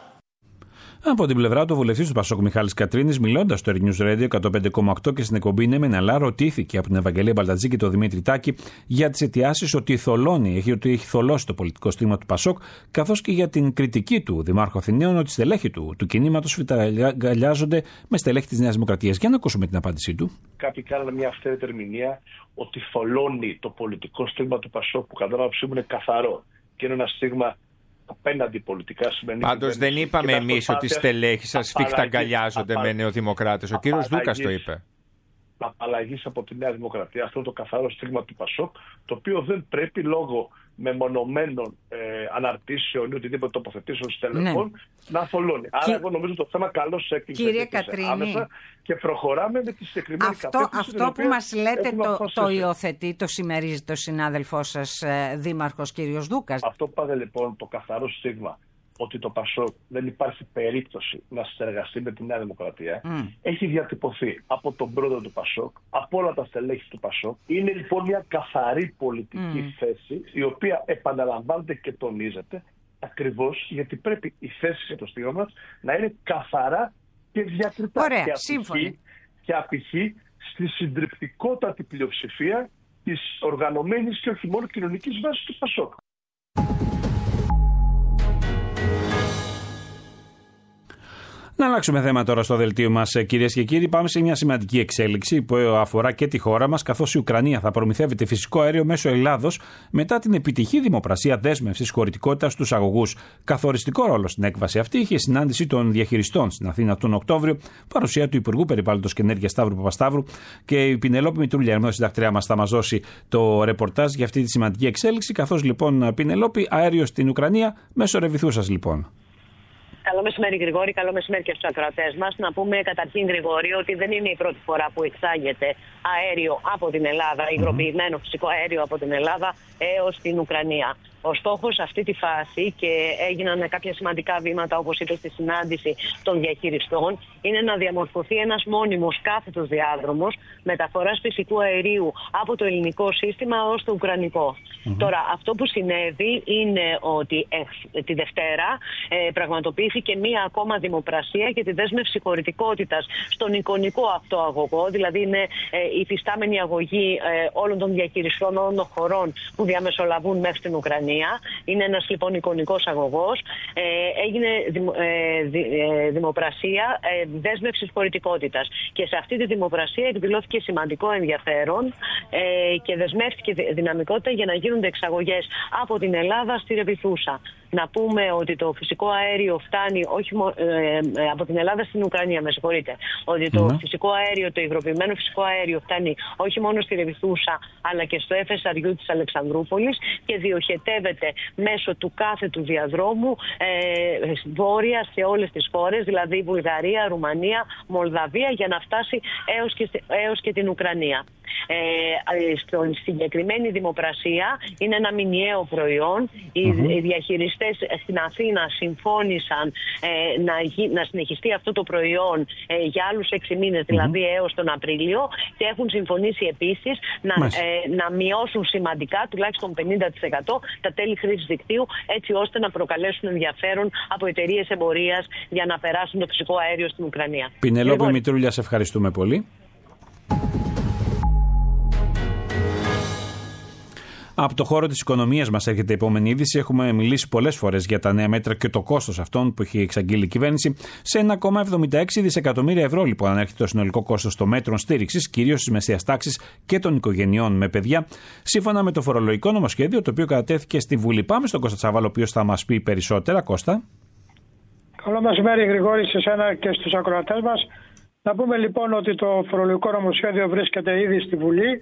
Από την πλευρά του, ο βουλευτής του Πασόκ Μιχάλης Κατρίνης, μιλώντας στο Earth News Radio εκατόν πέντε κόμμα οκτώ και στην εκπομπή Ναι Μεν Αλλά, ρωτήθηκε από την Ευαγγελία Μπαλτατζή και τον Δημήτρη Τάκη για τις αιτιάσεις ότι θολώνει, έχει, ότι έχει θολώσει το πολιτικό στίγμα του Πασόκ, καθώς και για την κριτική του Δημάρχου Αθηναίων ότι στελέχη του, του κινήματος φυταγκαλιάζονται με στελέχη της Νέας Δημοκρατίας. Για να ακούσουμε την απάντησή του. Κάποιοι κάνανε μια αυθαίρετη ερμηνεία ότι θολώνει το πολιτικό στίγμα του Πασόκ, που κατά την άποψή μου είναι καθαρό και είναι ένα στίγμα απέναντι πολιτικά σημαίνει. Πάντως δεν είπαμε εμείς ότι οι στελέχοι σας φιχταγκαλιάζονται με νεοδημοκράτες. Ο κύριος Δούκας το είπε. Απαλλαγής από τη Νέα Δημοκρατία. Αυτό το καθαρό στίγμα του Πασόκ, το οποίο δεν πρέπει λόγω μεμονωμένων ε, αναρτήσεων ή οτιδήποτε τοποθετήσεων στελεχών ναι. να θολώνει. Άρα, εγώ νομίζω το θέμα καλώς έκλεισε άμεσα και προχωράμε με τη συγκεκριμένη αυτό, κατεύθυνση. Αυτό που μας λέτε το, το υιοθετεί, το συμμερίζει το συνάδελφός σας ε, δήμαρχος κύριος Δούκας. Αυτό πάνε λοιπόν το καθαρό στίγμα ότι το Πασόκ δεν υπάρχει περίπτωση να συνεργαστεί με τη Νέα Δημοκρατία, mm. έχει διατυπωθεί από τον πρόεδρο του Πασόκ, από όλα τα στελέχη του Πασόκ. Είναι λοιπόν μια καθαρή πολιτική mm. θέση, η οποία επαναλαμβάνεται και τονίζεται ακριβώς γιατί πρέπει η θέση για το στίγμα μας να είναι καθαρά και διακριτά. Ωραία, και σύμφωνοι. Και απηχεί στη συντριπτικότατη πλειοψηφία της οργανωμένης και όχι μόνο κοινωνικής βάσης του Πασόκ. Να αλλάξουμε θέμα τώρα στο δελτίο μας, κυρίες και κύριοι. Πάμε σε μια σημαντική εξέλιξη που αφορά και τη χώρα μας, καθώς η Ουκρανία θα προμηθεύεται φυσικό αέριο μέσω Ελλάδος μετά την επιτυχή δημοπρασία δέσμευσης χωρητικότητας στους αγωγούς. Καθοριστικό ρόλο στην έκβαση αυτή είχε η συνάντηση των διαχειριστών στην Αθήνα τον Οκτώβριο, παρουσία του Υπουργού Περιβάλλοντος και Ενέργειας Σταύρου Παπασταύρου, και η Πινελόπη Μητρούλια, αρμόδια συντακτριά μας, θα μας δώσει το ρεπορτάζ για αυτή τη σημαντική εξέλιξη. Καθώς λοιπόν, Πινελόπη, αέριο στην Ουκρανία μέσω Ρεβιθούσας λοιπόν. Καλό μεσημέρι, Γρηγόρη. Καλό μεσημέρι και στους ακροατές μας. Να πούμε καταρχήν, Γρηγόρη, ότι δεν είναι η πρώτη φορά που εξάγεται αέριο από την Ελλάδα, mm-hmm. υγροποιημένο φυσικό αέριο από την Ελλάδα έως την Ουκρανία. Ο στόχος σε αυτή τη φάση, και έγιναν κάποια σημαντικά βήματα, όπως είπε, στη συνάντηση των διαχειριστών, είναι να διαμορφωθεί ένας μόνιμος κάθετος διάδρομος μεταφοράς φυσικού αερίου από το ελληνικό σύστημα ως το ουκρανικό. Mm-hmm. Τώρα, αυτό που συνέβη είναι ότι ε, τη Δευτέρα ε, πραγματοποιήθηκε μία ακόμα δημοπρασία για τη δέσμευση χωρητικότητας στον εικονικό αυτό αγωγό, δηλαδή είναι ε, η υφιστάμενη αγωγή ε, όλων των διαχειριστών όλων των χωρών που διαμεσολαβούν μέχρι την Ουκρανία. Είναι ένας λοιπόν εικονικός αγωγός. Ε, έγινε δημο, ε, δη, ε, δημοπρασία ε, δέσμευσης χωρητικότητας. Και σε αυτή τη δημοπρασία εκδηλώθηκε σημαντικό ενδιαφέρον ε, και δεσμεύτηκε δυναμικότητα για να γίνονται εξαγωγές από την Ελλάδα στη Ρεβιθούσα. Να πούμε ότι το φυσικό αέριο φτάνει όχι μο, ε, ε, από την Ελλάδα στην Ουκρανία, με συγχωρείτε. Ότι το mm. φυσικό αέριο, το υγροποιημένο φυσικό αέριο φτάνει όχι μόνο στη Ρεβιθούσα, αλλά και στο εφ ες αρ γιου της Αλεξανδρούπολης και διοχετεύεται μέσω του κάθετου διαδρόμου ε, βόρεια σε όλες τις χώρες, δηλαδή Βουλγαρία, Ρουμανία, Μολδαβία, για να φτάσει έως και, έως και την Ουκρανία. Ε, στην συγκεκριμένη δημοπρασία είναι ένα μηνιαίο προϊόν. Οι, mm-hmm. οι διαχειριστές στην Αθήνα συμφώνησαν ε, να, να συνεχιστεί αυτό το προϊόν ε, για άλλους έξι μήνες, mm-hmm. δηλαδή έως τον Απρίλιο, και έχουν συμφωνήσει επίσης να, ε, να μειώσουν σημαντικά, τουλάχιστον πενήντα τοις εκατό, τα τέλη χρήσης δικτύου, έτσι ώστε να προκαλέσουν ενδιαφέρον από εταιρείες εμπορίας για να περάσουν το φυσικό αέριο στην Ουκρανία. Πινελόπη λοιπόν, Μητρούλια, σε ευχαριστούμε πολύ. Από το χώρο της οικονομίας μας έρχεται η επόμενη είδηση. Έχουμε μιλήσει πολλές φορές για τα νέα μέτρα και το κόστος αυτών που έχει εξαγγείλει η κυβέρνηση. Σε ένα κόμμα εβδομήντα έξι δισεκατομμύρια ευρώ λοιπόν ανέρχεται το συνολικό κόστος των μέτρων στήριξης, κυρίως της μεσαίας τάξης και των οικογενειών με παιδιά, σύμφωνα με το φορολογικό νομοσχέδιο, το οποίο κατατέθηκε στη Βουλή. Πάμε στον Κώστα Τσάβαλο, ο οποίος θα μας πει περισσότερα. Κώστα. Καλό μεσημέρι, Γρηγόρη, σε εσένα και στους ακροατές μας. Να πούμε λοιπόν ότι το φορολογικό νομοσχέδιο βρίσκεται ήδη στη Βουλή.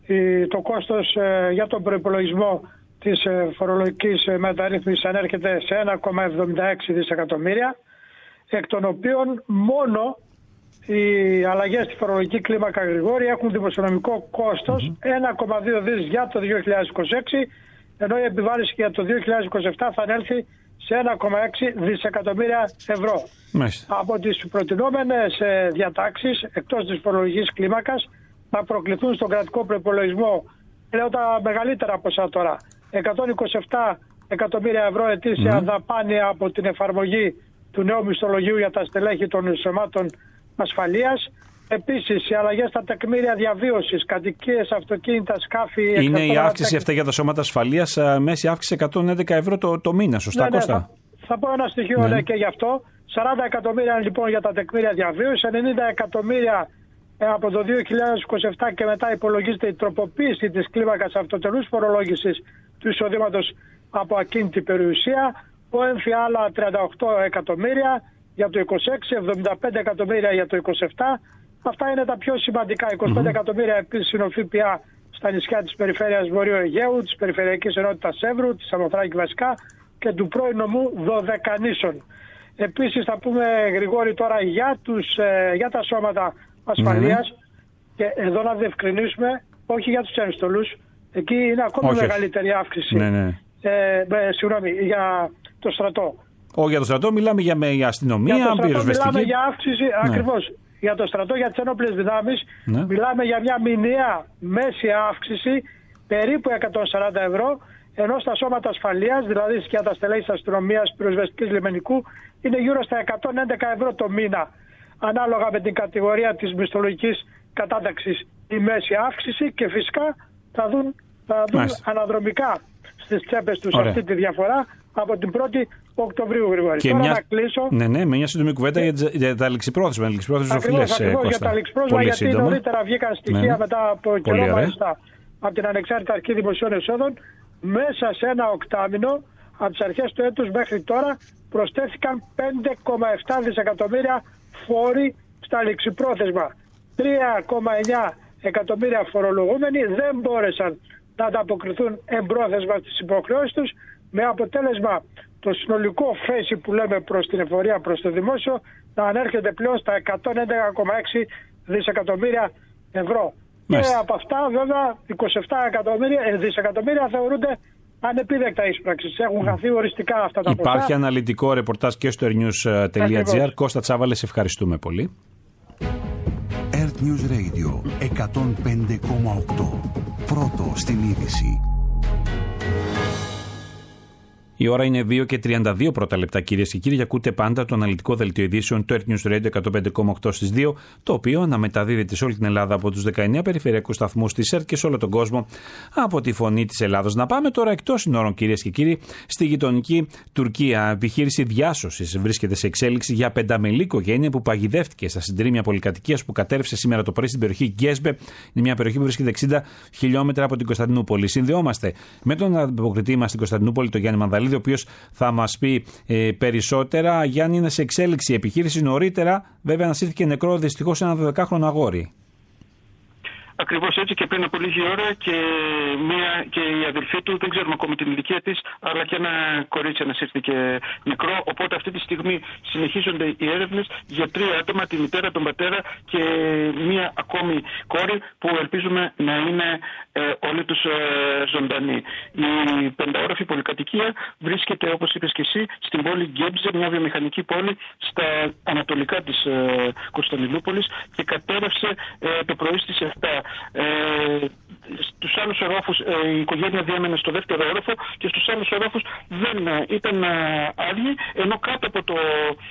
Το κόστος για τον προϋπολογισμό της φορολογικής μεταρρύθμισης ανέρχεται σε ένα κόμμα εβδομήντα έξι δισεκατομμύρια, εκ των οποίων μόνο οι αλλαγές στη φορολογική κλίμακα, Γρηγόρη, έχουν δημοσιονομικό κόστος mm-hmm. ένα κόμμα δύο δις για το δύο χιλιάδες είκοσι έξι, ενώ η επιβάρυνση για το δύο χιλιάδες είκοσι επτά θα ανέλθει σε ένα κόμμα έξι δισεκατομμύρια ευρώ. Mm-hmm. Από τις προτινόμενες διατάξεις, εκτός της φορολογικής κλίμακας, να προκληθούν στον κρατικό προϋπολογισμό, λέω τα μεγαλύτερα ποσά τώρα, εκατόν είκοσι επτά εκατομμύρια ευρώ ετήσια mm. δαπάνη από την εφαρμογή του νέου μισθολογίου για τα στελέχη των σωμάτων ασφαλείας. Επίσης, οι αλλαγές στα τεκμήρια διαβίωσης, κατοικίες, αυτοκίνητα, σκάφη... Είναι η αύξηση αυτά για τα σώματα ασφαλείας, μέση αύξηση εκατόν έντεκα ευρώ το, το μήνα, σωστά, ναι, Κώστα? Ναι, θα, θα πω ένα στοιχείο ναι. Ναι, και γι' αυτό. σαράντα εκατομμύρια λοιπόν για τα τεκμήρια διαβίωσης, ενενήντα εκατομμύρια από το δύο χιλιάδες είκοσι επτά και μετά υπολογίζεται η τροποποίηση της κλίμακας αυτοτελούς φορολόγησης του εισοδήματος από ακίνητη περιουσία, ο έμφυ άλλα τριάντα οκτώ εκατομμύρια για το είκοσι έξι, εβδομήντα πέντε εκατομμύρια για το είκοσι επτά. Αυτά είναι τα πιο σημαντικά. είκοσι πέντε mm-hmm. εκατομμύρια επίσης είναι ο ΦΠΑ στα νησιά της περιφέρειας Βορείου Αιγαίου, της Περιφερειακής Ενότητας Εύρου, της Σαμοθράκη βασικά και του πρώην νομού Δωδεκανήσων. Επίσης θα πούμε, Γρηγόρη, τώρα για, τους, για τα σώματα ασφαλείας mm-hmm. και εδώ να διευκρινίσουμε, όχι για τους ένστολους, εκεί είναι ακόμη όχι, μεγαλύτερη αύξηση. Ναι, ναι. Ε, συγγνώμη, για το στρατό. Όχι για το στρατό, μιλάμε για, για αστυνομία, για το στρατό μιλάμε για αύξηση, ναι. ακριβώς. Για το στρατό, για τις ενόπλες δυνάμεις, ναι. μιλάμε για μια μηνιαία μέση αύξηση περίπου εκατόν σαράντα ευρώ, ενώ στα σώματα ασφαλείας, δηλαδή για τα στελέχη της αστυνομίας, πυροσβεστικής, λιμενικού, είναι γύρω στα εκατόν έντεκα ευρώ το μήνα. Ανάλογα με την κατηγορία της μισθολογικής κατάταξης η μέση αύξηση, και φυσικά θα δουν, θα δουν αναδρομικά στις τσέπες τους Ωραία. αυτή τη διαφορά από την πρώτη Οκτωβρίου, Γρηγόρη. Και Τώρα μια... να κλείσω. Ναι, ναι, με μια σύντομη κουβέντα για, για τα ληξιπρόθεσμα. Ακριβώς, ακριβώς για τα ληξιπρόθεσμα, γιατί σύντομα. Νωρίτερα βγήκαν στοιχεία, ναι, ναι, μετά από καιρό μάλιστα από την Ανεξάρτητη Αρχή Δημοσίων Εσόδων. Μέσα σε ένα οκτάμινο, από τις αρχές του έτους μέχρι τώρα, προσθέθηκαν πέντε κόμμα επτά δισεκατομμύρια φόροι στα ληξιπρόθεσμα. τρία κόμμα εννιά εκατομμύρια φορολογούμενοι δεν μπόρεσαν να ανταποκριθούν εμπρόθεσμα στις υποχρεώσεις τους, με αποτέλεσμα το συνολικό φέση που λέμε προς την εφορία, προς το δημόσιο, να ανέρχεται πλέον στα εκατόν έντεκα κόμμα έξι δισεκατομμύρια ευρώ. Μάλιστα. Και από αυτά βέβαια είκοσι επτά δισεκατομμύρια θεωρούνται ανεπίδεκτα εισπράξεις. Έχουν χαθεί οριστικά αυτά τα ποσά. Υπάρχει αναλυτικό ρεπορτάζ και στο airnews τελεία gr. Κώστα Τσάβαλε, σε ευχαριστούμε πολύ. Earth News Radio εκατόν πέντε κόμμα οκτώ. Πρώτο στην είδηση. Η ώρα είναι δύο και τριάντα δύο πρώτα λεπτά, κυρίες και κύριοι. Ακούτε πάντα το αναλυτικό δελτίο ειδήσεων του Earth News Radio εκατόν πέντε κόμμα οκτώ στις δύο, το οποίο αναμεταδίδεται σε όλη την Ελλάδα από τους δεκαεννέα περιφερειακούς σταθμούς της ΕΡΤ και σε όλο τον κόσμο από τη Φωνή της Ελλάδος. Να πάμε τώρα εκτός συνόρων, κυρίες και κύριοι, στη γειτονική Τουρκία. Επιχείρηση διάσωσης βρίσκεται σε εξέλιξη για πενταμελή οικογένεια που παγιδεύτηκε στα συντρίμμια πολυκατοικίας που κατέρευσε σήμερα το πρωί στην περιοχή Γκέσμπε. Είναι μια περιοχή που βρίσκεται εξήντα χιλιόμετρα από την Κωνσταντινούπολη. Συνδεόμαστε με τον ανταποκριτή μας στην Κωνσταντινούπολη, τον Γιάννη Μανδαλίδη, ο οποίος θα μας πει ε, περισσότερα. Γιάννη, είναι σε εξέλιξη η επιχείρηση. Νωρίτερα, βέβαια, ανασύρθηκε νεκρό δυστυχώς ένα δωδεκάχρονο αγόρι. Ακριβώς έτσι, και πριν από λίγη ώρα και, μία, και η αδελφή του, δεν ξέρουμε ακόμη την ηλικία της, αλλά και ένα κορίτσι ανασύρθηκε νεκρό. Οπότε αυτή τη στιγμή συνεχίζονται οι έρευνες για τρία άτομα, τη μητέρα, τον πατέρα και μία ακόμη κόρη που ελπίζουμε να είναι ε, όλοι τους ε, ζωντανοί. Η πενταόροφη πολυκατοικία βρίσκεται, όπως είπες και εσύ, στην πόλη Γκέμπζε, μια βιομηχανική πόλη στα ανατολικά της ε, Κωνσταντινούπολης, και κατέρευσε ε, το πρωί στις επτά. Ε, στους άλλους ορόφους ε, η οικογένεια διέμενε στο δεύτερο όροφο και στους άλλους ορόφους δεν ε, ήταν ε, άδειοι, ενώ κάτω από το,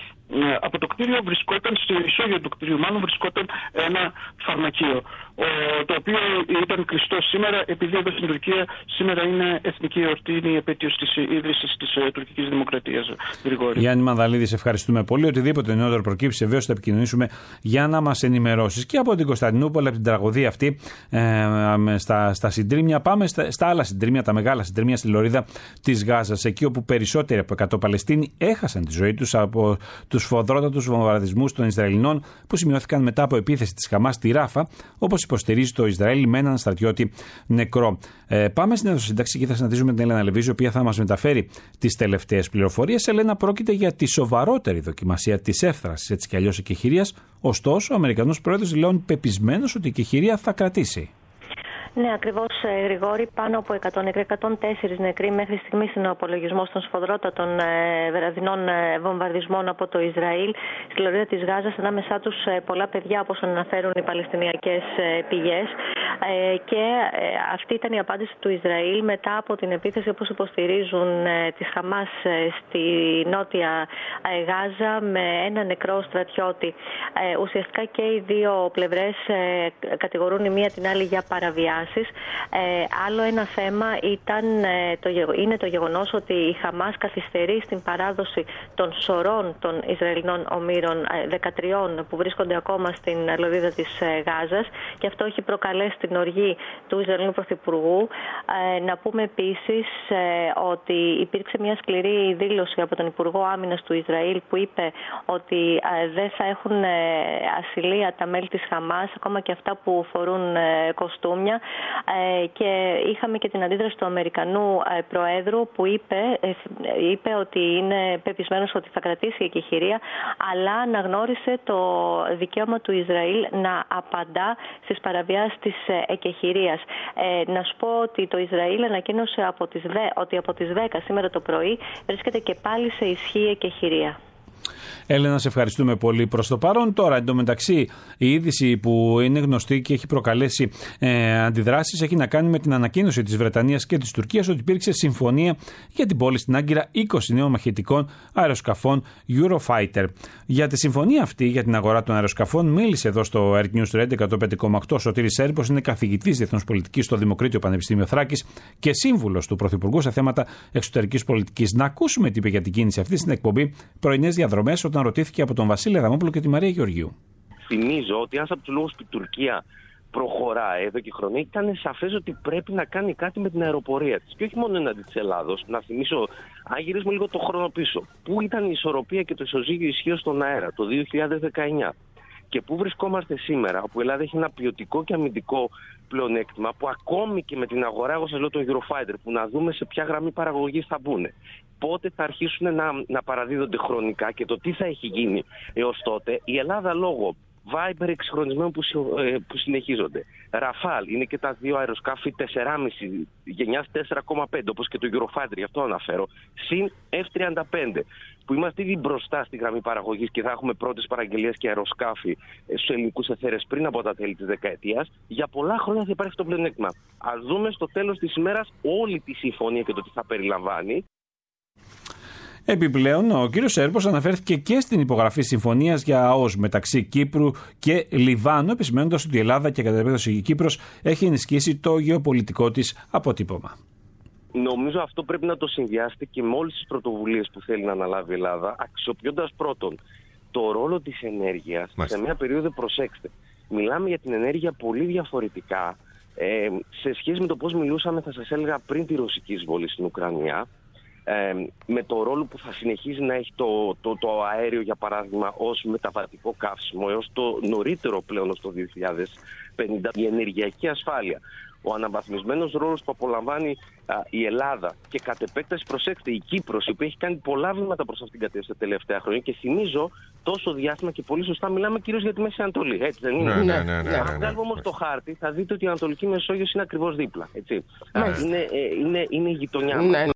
ε, από το κτίριο βρισκόταν, στο ισόγειο του κτίριου μάλλον βρισκόταν ένα φαρμακείο, ε, το οποίο ήταν κλειστό σήμερα, επειδή εδώ στην Τουρκία σήμερα είναι εθνική εορτή, είναι η επέτειος της ίδρυσης της ε, τουρκικής δημοκρατίας. Γρηγόρη. Γιάννη Μανδαλίδη, σε ευχαριστούμε πολύ. Οτιδήποτε νεότερο προκύψει, βεβαίως θα επικοινωνήσουμε για να μας ενημερώσεις. Και από την Κωνσταντινούπολη, από την τραγωδία αυτή, ε, στα, στα συντρίμμια, πάμε στα, στα άλλα συντρίμμια, τα μεγάλα συντρίμμια στη λωρίδα της Γάζας, εκεί όπου περισσότεροι από εκατό Παλαιστίνοι έχασαν τη ζωή τους από τους σφοδρότατους βομβαρδισμούς των Ισραηλινών που σημειώθηκαν μετά από επίθεση της Χαμάς στη Ράφα, όπως υποστηρίζει το Ισραήλ, με έναν στρατιώτη νεκρό. Ε, πάμε στην Εθνοσύνταξη και θα συναντήσουμε την Έλενα Λεβίζη, η οποία θα μας μεταφέρει τις τελευταίες πληροφορίες. Ελένα, πρόκειται για τη σοβαρότερη δοκιμασία της έφθρασης, έτσι κι αλλιώς, εκεχηρίας. Ωστόσο, ο Αμερικανός πρόεδρος δηλώνει πεπισμένος ότι η εκεχηρία θα κρατήσει. Ναι, ακριβώς, Γρηγόρη. Πάνω από εκατό νεκροί, εκατόν τέσσερα νεκροί μέχρι στιγμής είναι ο απολογισμός των σφοδρότατων ε, βραδινών ε, βομβαρδισμών από το Ισραήλ στη λωρίδα της Γάζας. Ανάμεσά τους ε, πολλά παιδιά, όπως αναφέρουν οι παλαιστινιακές ε, πηγές. Ε, και ε, αυτή ήταν η απάντηση του Ισραήλ μετά από την επίθεση, όπως υποστηρίζουν, ε, της Χαμάς ε, στη νότια ε, Γάζα με ένα νεκρό στρατιώτη. Ε, ουσιαστικά και οι δύο πλευρές ε, κατηγορούν η μία την άλλη για παραβιάσεις. Ε, άλλο ένα θέμα ήταν, ε, το, είναι το γεγονός ότι η Χαμάς καθυστερεί στην παράδοση των σωρών των Ισραηλινών ομήρων ε, δεκατρία που βρίσκονται ακόμα στην λωρίδα της ε, Γάζας, και αυτό έχει προκαλέσει την οργή του Ισραηλινού Πρωθυπουργού. Ε, να πούμε επίσης ε, ότι υπήρξε μια σκληρή δήλωση από τον Υπουργό Άμυνας του Ισραήλ που είπε ότι ε, δεν θα έχουν ε, ασυλία τα μέλη της Χαμάς, ακόμα και αυτά που φορούν ε, κοστούμια. Ε, και είχαμε και την αντίδραση του Αμερικανού ε, Προέδρου που είπε, ε, είπε ότι είναι πεπισμένος ότι θα κρατήσει η εκεχηρία, αλλά αναγνώρισε το δικαίωμα του Ισραήλ να απαντά στις παραβιάσεις της ε, εκεχηρίας. Ε, να σου πω ότι το Ισραήλ ανακοίνωσε από τις, ότι από τις δέκα σήμερα το πρωί βρίσκεται και πάλι σε ισχύ η εκεχηρία. Έλενα, σε ευχαριστούμε πολύ προς το παρόν. Τώρα, εντωμεταξύ, η είδηση που είναι γνωστή και έχει προκαλέσει ε, αντιδράσεις έχει να κάνει με την ανακοίνωση της Βρετανίας και της Τουρκίας ότι υπήρξε συμφωνία για την πώληση στην Άγκυρα είκοσι νέων μαχητικών αεροσκαφών Eurofighter. Για τη συμφωνία αυτή για την αγορά των αεροσκαφών μίλησε εδώ στο Earth News Radio εκατόν πέντε κόμμα οκτώ ο Σωτήρης Σέρπος, είναι καθηγητής διεθνούς πολιτικής στο Δημοκρίτιο Πανεπιστήμιο Θράκης και σύμβουλος του Πρωθυπουργού σε θέματα εξωτερικής πολιτικής. Να ακούσουμε τι είπε για την κίνηση αυτή στην εκπομπή Πρωινές Διαδρομές όταν ρωτήθηκε από τον Βασίλη Αδαμόπουλο και τη Μαρία Γεωργίου. Θυμίζω ότι ένας από τους λόγους που η Τουρκία προχωράει εδώ και χρόνια ήταν σαφές ότι πρέπει να κάνει κάτι με την αεροπορία της. Και όχι μόνο εναντί της Ελλάδος. Να θυμίσω, αν γυρίσουμε λίγο το χρόνο πίσω, πού ήταν η ισορροπία και το ισοζύγιο ισχύως στον αέρα το δύο χιλιάδες δεκαεννιά. Και πού βρισκόμαστε σήμερα, όπου η Ελλάδα έχει ένα ποιοτικό και αμυντικό πλεονέκτημα, που ακόμη και με την αγορά, εγώ σας λέω, τον Eurofighter, που να δούμε σε ποια γραμμή παραγωγής θα μπουν, πότε θα αρχίσουν να, να παραδίδονται χρονικά και το τι θα έχει γίνει έως τότε, η Ελλάδα λόγω Viber εξυγχρονισμένων που, ε, που συνεχίζονται. Ραφάλ είναι και τα δύο αεροσκάφη τεσσεράμισι γενιάς τέσσερα κόμμα πέντε, όπως και το Eurofighter, γι' αυτό αναφέρω, συν εφ τριάντα πέντε, που είμαστε ήδη μπροστά στη γραμμή παραγωγής και θα έχουμε πρώτες παραγγελίες και αεροσκάφη στους ελληνικούς εθέρες πριν από τα τέλη της δεκαετίας. Για πολλά χρόνια θα υπάρχει αυτό το πλεονέκτημα. Ας δούμε στο τέλος της ημέρας όλη τη συμφωνία και το τι θα περιλαμβάνει. Επιπλέον, ο κύριος Σέρπος αναφέρθηκε και στην υπογραφή συμφωνίας για ΑΟΣ μεταξύ Κύπρου και Λιβάνου, επισημένοντας ότι η Ελλάδα και κατά επέκταση η Κύπρος έχει ενισχύσει το γεωπολιτικό της αποτύπωμα. Νομίζω αυτό πρέπει να το συνδυάσετε και με όλες τις πρωτοβουλίες που θέλει να αναλάβει η Ελλάδα, αξιοποιώντας πρώτον το ρόλο της ενέργειας. Μάλιστα. Σε μια περίοδο, προσέξτε, μιλάμε για την ενέργεια πολύ διαφορετικά ε, σε σχέση με το πώς μιλούσαμε, θα σας έλεγα, πριν τη ρωσική εισβολή στην Ουκρανία. Ε, με το ρόλο που θα συνεχίζει να έχει το, το, το αέριο, για παράδειγμα, ως μεταβατικό καύσιμο έως το νωρίτερο πλέον, ως το δύο χιλιάδες πενήντα, η ενεργειακή ασφάλεια. Ο αναβαθμισμένος ρόλος που απολαμβάνει α, η Ελλάδα και κατ' επέκταση, προσέξτε, η Κύπρος, η οποία έχει κάνει πολλά βήματα προς αυτήν την κατεύθυνση τα τελευταία χρόνια και θυμίζω τόσο διάστημα και πολύ σωστά μιλάμε κυρίως για τη Μέση Ανατολή. Έτσι δεν είναι? Ναι, ναι, ναι, ναι, ναι, Αν βγάλουμε όμως το χάρτη, θα δείτε ότι η Ανατολική Μεσόγειος είναι ακριβώς δίπλα. Έτσι. Είναι, ε, είναι, είναι η γειτονιά μας. Ναι.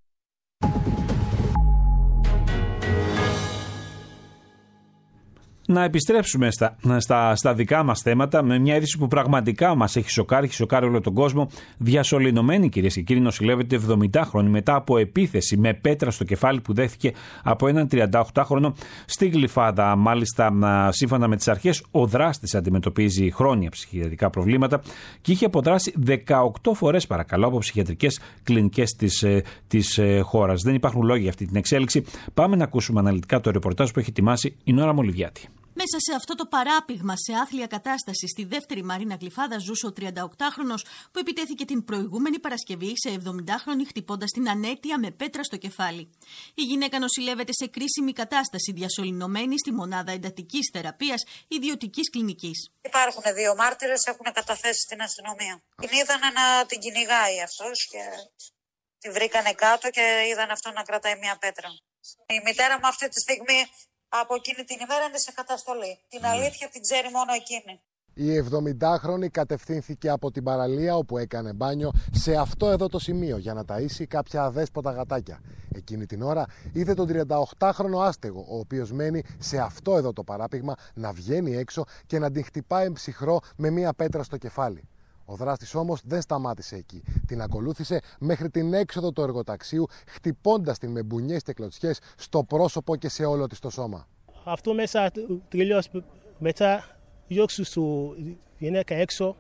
Να επιστρέψουμε στα, στα, στα δικά μας θέματα με μια είδηση που πραγματικά μας έχει σοκάρει, έχει σοκάρει όλο τον κόσμο. Διασωληνωμένη, κυρίες και κύριοι, νοσηλεύεται εβδομηντάχρονη μετά από επίθεση με πέτρα στο κεφάλι που δέχθηκε από έναν τριανταοκτάχρονο στη Γλυφάδα. Μάλιστα, σύμφωνα με τις αρχές, ο δράστης αντιμετωπίζει χρόνια ψυχιατρικά προβλήματα και είχε αποδράσει δεκαοκτώ φορές, παρακαλώ, από ψυχιατρικές κλινικές της, της χώρας. Δεν υπάρχουν λόγια για αυτή την εξέλιξη. Πάμε να ακούσουμε αναλυτικά το ρεπορτάζ που έχει ετοιμάσει η Νόρα Μολυβιάτη. Μέσα σε αυτό το παράπηγμα, σε άθλια κατάσταση, στη δεύτερη Μαρίνα Γλυφάδα ζούσε ο τριανταοκτάχρονος που επιτέθηκε την προηγούμενη Παρασκευή σε εβδομηντάχρονη, χτυπώντας την ανέτεια με πέτρα στο κεφάλι. Η γυναίκα νοσηλεύεται σε κρίσιμη κατάσταση, διασωληνωμένη στη μονάδα εντατικής θεραπείας ιδιωτικής κλινικής. Υπάρχουν δύο μάρτυρες, έχουν καταθέσει στην αστυνομία. Την είδαν να την κυνηγάει αυτός και τη βρήκανε κάτω και είδαν αυτό να κρατάει μια πέτρα. Η μητέρα μου αυτή τη στιγμή, από εκείνη την ημέρα, είναι σε καταστολή. Την αλήθεια την ξέρει μόνο εκείνη. Η εβδομηντάχρονη κατευθύνθηκε από την παραλία όπου έκανε μπάνιο σε αυτό εδώ το σημείο για να ταΐσει κάποια αδέσποτα γατάκια. Εκείνη την ώρα είδε τον τριανταοκτάχρονο άστεγο, ο οποίος μένει σε αυτό εδώ το παράπηγμα, να βγαίνει έξω και να την χτυπάει ψυχρό με μία πέτρα στο κεφάλι. Ο δράστης όμως δεν σταμάτησε εκεί. Την ακολούθησε μέχρι την έξοδο του εργοταξίου, χτυπώντας την με μπουνιές και κλωτσιές στο πρόσωπο και σε όλο της το σώμα. Αυτό μέσα τελείως μετά διώξου στο γυναίκα έξω.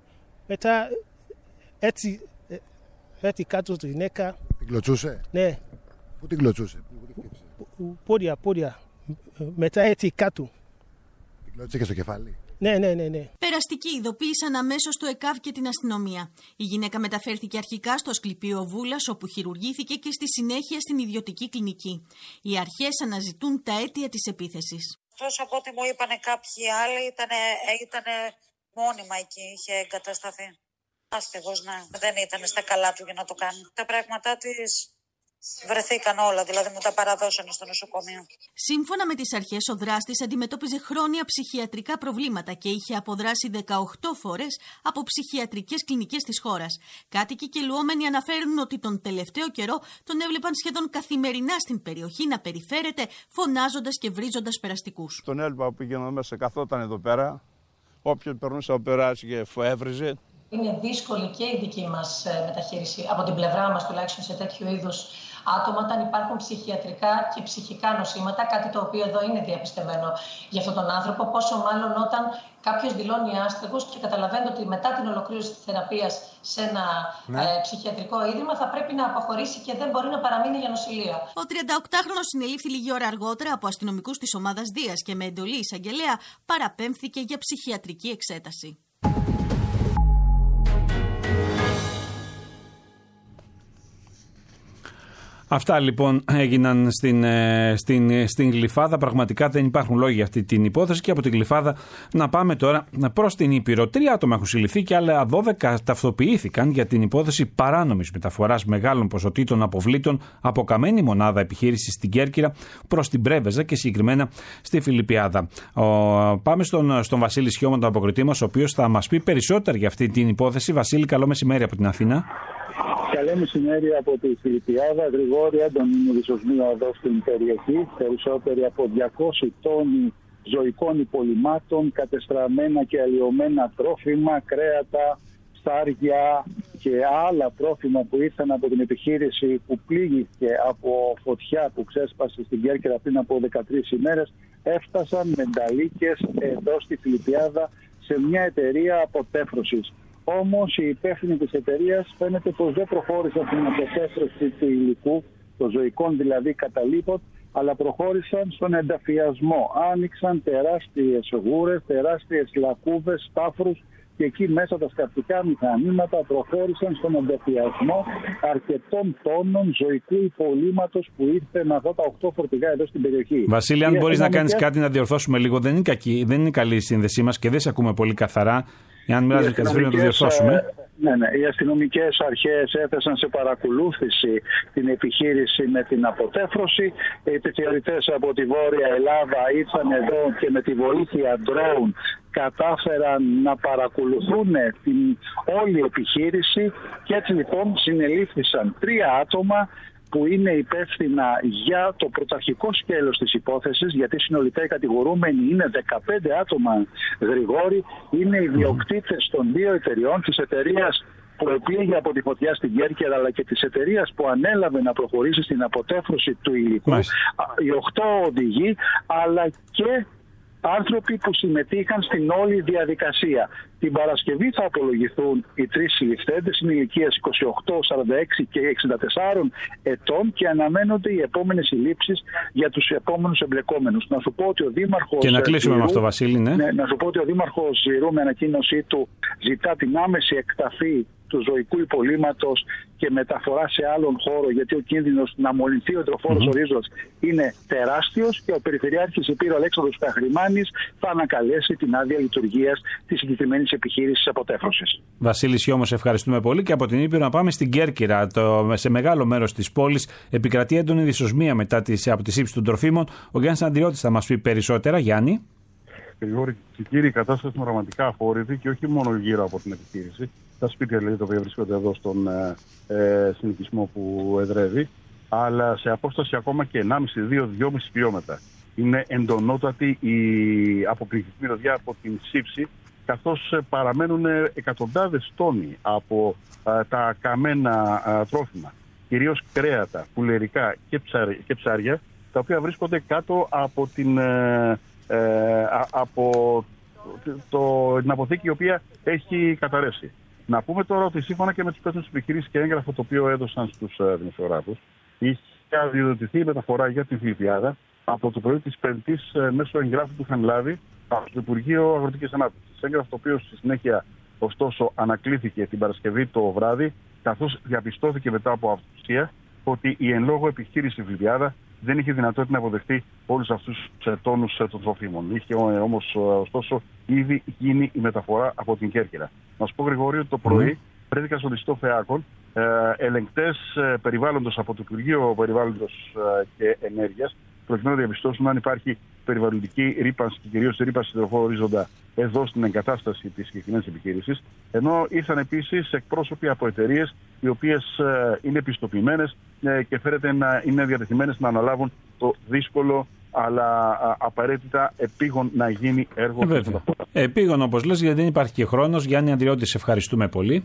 Μετά έτσι, έτσι κάτω στη γυναίκα. Την κλωτσούσε? Ναι. Πού την κλωτσούσε? Πόδια, πόδια. Μετά έτσι κάτω. Την κλωτσούσε και στο κεφάλι? Ναι, ναι, ναι, ναι. Περαστικοί ειδοποίησαν αμέσως το ΕΚΑΒ και την αστυνομία. Η γυναίκα μεταφέρθηκε αρχικά στο Ασκληπείο Βούλας, όπου χειρουργήθηκε, και στη συνέχεια στην ιδιωτική κλινική. Οι αρχές αναζητούν τα αίτια της επίθεσης. Τόσο από ό,τι μου είπανε κάποιοι άλλοι, ήταν ήτανε μόνιμα εκεί, είχε εγκατασταθεί. Άστεγος, ναι. Δεν ήταν στα καλά του για να το κάνει. Τα πράγματά της βρεθήκαν όλα, δηλαδή μου τα παραδώσανε στο νοσοκομείο. Σύμφωνα με τις αρχές, ο δράστης αντιμετώπιζε χρόνια ψυχιατρικά προβλήματα και είχε αποδράσει δεκαοκτώ φορές από ψυχιατρικές κλινικές της χώρας. Κάτοικοι και λουόμενοι αναφέρουν ότι τον τελευταίο καιρό τον έβλεπαν σχεδόν καθημερινά στην περιοχή να περιφέρεται, φωνάζοντας και βρίζοντας περαστικούς. Τον έλειπα που πήγαινε μέσα, καθόταν εδώ πέρα. Όποιος περνούσε από περάσει και έβριζε. Είναι δύσκολη και η δική μας μεταχείριση, από την πλευρά μας τουλάχιστον, σε τέτοιου είδους άτομα, όταν υπάρχουν ψυχιατρικά και ψυχικά νοσήματα, κάτι το οποίο εδώ είναι διαπιστευμένο για αυτόν τον άνθρωπο, πόσο μάλλον όταν κάποιος δηλώνει άστεγος και καταλαβαίνει ότι μετά την ολοκλήρωση της θεραπείας σε ένα ναι. ε, ψυχιατρικό ίδρυμα θα πρέπει να αποχωρήσει και δεν μπορεί να παραμείνει για νοσηλεία. Ο τριανταοκτάχρονος συνελήφθη λίγη ώρα αργότερα από αστυνομικούς της ομάδας Δίας και με εντολή εισαγγελέα παραπέμφθηκε για ψυχιατρική εξέταση. Αυτά λοιπόν έγιναν στην, στην, στην Γλυφάδα. Πραγματικά δεν υπάρχουν λόγοι για αυτή την υπόθεση. Και από την Γλυφάδα να πάμε τώρα προς την Ήπειρο. Τρία άτομα έχουν συλληφθεί και άλλα δώδεκα ταυτοποιήθηκαν για την υπόθεση παράνομης μεταφοράς μεγάλων ποσοτήτων αποβλήτων από καμένη μονάδα επιχείρησης στην Κέρκυρα προς την Πρέβεζα και συγκεκριμένα στη Φιλιππιάδα. Ο, πάμε στον, στον Βασίλη Σιώμα, τον αποκριτή μας, ο οποίος θα μας πει περισσότερα για αυτή την υπόθεση. Βασίλη, καλό μεσημέρι από την Αθήνα. Καλό μεσημέρι από τη Φιλιππιάδα. Γρηγόρη, έντονη δυσοσμία εδώ στην περιοχή. Περισσότεροι από διακόσιοι τόνοι ζωικών υπολειμμάτων, κατεστραμμένα και αλλοιωμένα τρόφιμα, κρέατα, ψάρια και άλλα τρόφιμα που ήρθαν από την επιχείρηση που πλήγηκε από φωτιά που ξέσπασε στην Κέρκυρα πριν από δεκατρείς ημέρες, έφτασαν με νταλίκες εδώ στη Φιλιππιάδα σε μια εταιρεία αποτέφρωσης. Όμως οι υπεύθυνοι της εταιρείας φαίνεται πως δεν προχώρησαν στην αποτέφρωση του υλικού, των ζωικών δηλαδή καταλήπων, αλλά προχώρησαν στον ενταφιασμό. Άνοιξαν τεράστιες γούρες, τεράστιες λακκούβες, στάφρους και εκεί μέσα τα σκαπτικά μηχανήματα προχώρησαν στον ενταφιασμό αρκετών τόνων ζωικού υπολείμματος που ήρθε με αυτά τα οκτώ φορτηγά εδώ στην περιοχή. Βασίλη, αν μπορείς να κάνεις κάτι να διορθώσουμε λίγο, δεν είναι, κακή, δεν είναι καλή η σύνδεσή μας και δεν σε ακούμε πολύ καθαρά. Εάν μοιράζει και να το διορθώσουμε. Ναι, ναι. Οι αστυνομικές αρχές έθεσαν σε παρακολούθηση την επιχείρηση με την αποτέφρωση. Οι επιθεωρητές από τη Βόρεια Ελλάδα ήρθαν εδώ και με τη βοήθεια drone κατάφεραν να παρακολουθούν την όλη επιχείρηση και έτσι λοιπόν συνελήφθησαν τρία άτομα που είναι υπεύθυνα για το πρωταρχικό σκέλος της υπόθεσης, γιατί συνολικά οι κατηγορούμενοι είναι δεκαπέντε άτομα, Γρηγόρη, είναι οι διοκτήτες των δύο εταιριών, της εταιρείας που επήγε από τη φωτιά στην Κέρκυρα, αλλά και της εταιρείας που ανέλαβε να προχωρήσει στην αποτέφρωση του υλικού, Μάλιστα. οι οκτώ οδηγοί, αλλά και άνθρωποι που συμμετείχαν στην όλη διαδικασία. Την Παρασκευή θα απολογηθούν οι τρεις συλληφθέντες, είναι ηλικίας είκοσι οκτώ, σαράντα έξι και εξήντα τέσσερα ετών και αναμένονται οι επόμενες συλλήψεις για τους επόμενους εμπλεκόμενους. Να σου πω ότι ο Δήμαρχος. Και να κλείσουμε Ζηρού, με αυτό, Βασίλη, ναι. ναι. Να σου πω ότι ο Δήμαρχος Ζηρού με ανακοίνωσή του ζητά την άμεση εκταφή του ζωικού υπολείμματος και μεταφορά σε άλλον χώρο, γιατί ο κίνδυνος να μολυνθεί ο υδροφόρος mm-hmm. ορίζοντας είναι τεράστιος και ο Περιφερειάρχης Ηπείρου Αλέξανδρος Καχρημάνης θα ανακαλέσει την άδεια λειτουργίας της συγκεκριμένης επιχείρησης αποτέφρωσης. Βασίλη Σιώμο, ευχαριστούμε πολύ. Και από την Ήπειρο να πάμε στην Κέρκυρα. Το, σε μεγάλο μέρος της πόλης επικρατεί έντονη δυσοσμία μετά τις, από τη σύψη των τροφίμων. Ο Γιάννης Αντριώτης θα μας πει περισσότερα. Γιάννη. Γρηγόρη και κύριοι, η κατάσταση είναι πραγματικά αφόρητη και όχι μόνο γύρω από την επιχείρηση. Τα σπίτια δηλαδή τα οποία βρίσκονται εδώ στον ε, συνοικισμό που εδρεύει, αλλά σε απόσταση ακόμα και ενάμιση με δύο με δυόμισι χιλιόμετρα. Είναι εντονότατη η αποκριτική μυρωδιά από την σύψη, καθώς παραμένουν εκατοντάδες τόνοι από ε, τα καμένα ε, τρόφιμα, κυρίως κρέατα, πουλερικά και, ψάρια, και ψάρια, τα οποία βρίσκονται κάτω από την, ε, ε, από το, την αποθήκη η οποία έχει καταρρεύσει. Να πούμε τώρα ότι σύμφωνα και με τους υπεύθυνους επιχειρήσεις και έγγραφο το οποίο έδωσαν στους uh, δημοσιογράφους, είχε αδειοδοτηθεί η μεταφορά για την Φιλιππιάδα από το πρωί της Πέμπτης uh, μέσω εγγράφου που είχαν λάβει από το Υπουργείο Αγροτικής Ανάπτυξης. Έγγραφο το οποίο στη συνέχεια, ωστόσο, ανακλήθηκε την Παρασκευή το βράδυ, καθώς διαπιστώθηκε μετά από αυτοσία ότι η εν λόγω επιχείρηση Φιλιππιάδα δεν είχε δυνατότητα να αποδεχτεί όλους αυτούς τους τόνους των τροφίμων. Είχε όμως, ωστόσο, ήδη γίνει η μεταφορά από την Κέρκυρα. Να σου πω, Γρηγόρη, ότι το πρωί mm. βρέθηκαν στο ληστό Φεάκων ελεγκτές περιβάλλοντος από το Υπουργείο Περιβάλλοντος και Ενέργειας, προκειμένου να διαπιστώσουν αν υπάρχει περιβαλλοντική ρύπανση και κυρίως ρύπανση υδροχώου ορίζοντα εδώ στην εγκατάσταση της συγκεκριμένης επιχείρησης. Ενώ ήρθαν επίσης εκπρόσωποι από εταιρείες οι οποίες είναι πιστοποιημένες και φέρεται να είναι διατεθειμένες να αναλάβουν το δύσκολο αλλά απαραίτητα επίγον να γίνει έργο. Ε, επίγον, όπως λες, γιατί δεν υπάρχει και χρόνος. Γιάννη Ανδριώτη, σε ευχαριστούμε πολύ.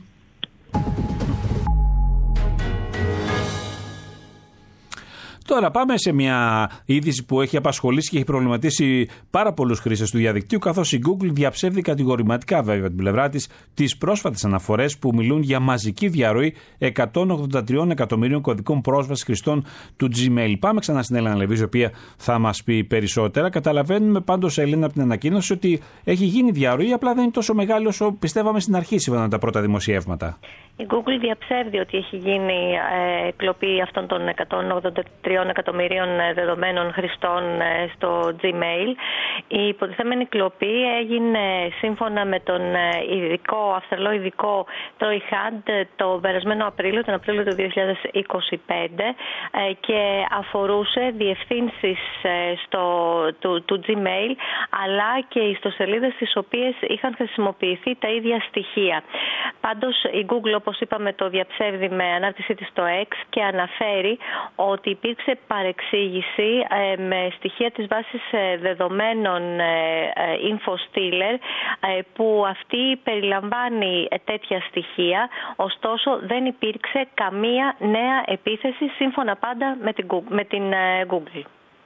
Τώρα πάμε σε μια είδηση που έχει απασχολήσει και έχει προβληματίσει πάρα πολλούς χρήστες του διαδικτύου, καθώς η Google διαψεύδει κατηγορηματικά, βέβαια, την πλευρά της, τις πρόσφατες αναφορές που μιλούν για μαζική διαρροή εκατόν ογδόντα τρία εκατομμυρίων κωδικών πρόσβασης χρηστών του Gmail. Πάμε ξανά στην Έλενα Λεβίζη, η οποία θα μας πει περισσότερα. Καταλαβαίνουμε πάντως, Έλενα, από την ανακοίνωση ότι έχει γίνει διαρροή, απλά δεν είναι τόσο μεγάλη όσο πιστεύαμε στην αρχή, σύμφωνα με τα πρώτα δημοσιεύματα. Η Google διαψεύδει ότι έχει γίνει ε, κλοπή αυτών των εκατόν ογδόντα τρία εκατομμυρίων δεδομένων χρηστών ε, στο Gmail. Η υποτιθέμενη κλοπή έγινε σύμφωνα με τον ειδικό, αυστραλό ειδικό Troy Hunt το περασμένο Απρίλιο, τον Απρίλιο του δύο χιλιάδες είκοσι πέντε ε, και αφορούσε διευθύνσεις ε, στο, του, του Gmail, αλλά και ιστοσελίδες στις οποίες είχαν χρησιμοποιηθεί τα ίδια στοιχεία. Πάντως η Google, όπως είπαμε, το διαψεύδει με ανάρτησή της στο X και αναφέρει ότι υπήρξε παρεξήγηση ε, με στοιχεία της βάσης ε, δεδομένων ε, ε, InfoStealer ε, που αυτή περιλαμβάνει ε, τέτοια στοιχεία, ωστόσο δεν υπήρξε καμία νέα επίθεση σύμφωνα πάντα με την, με την ε, Google.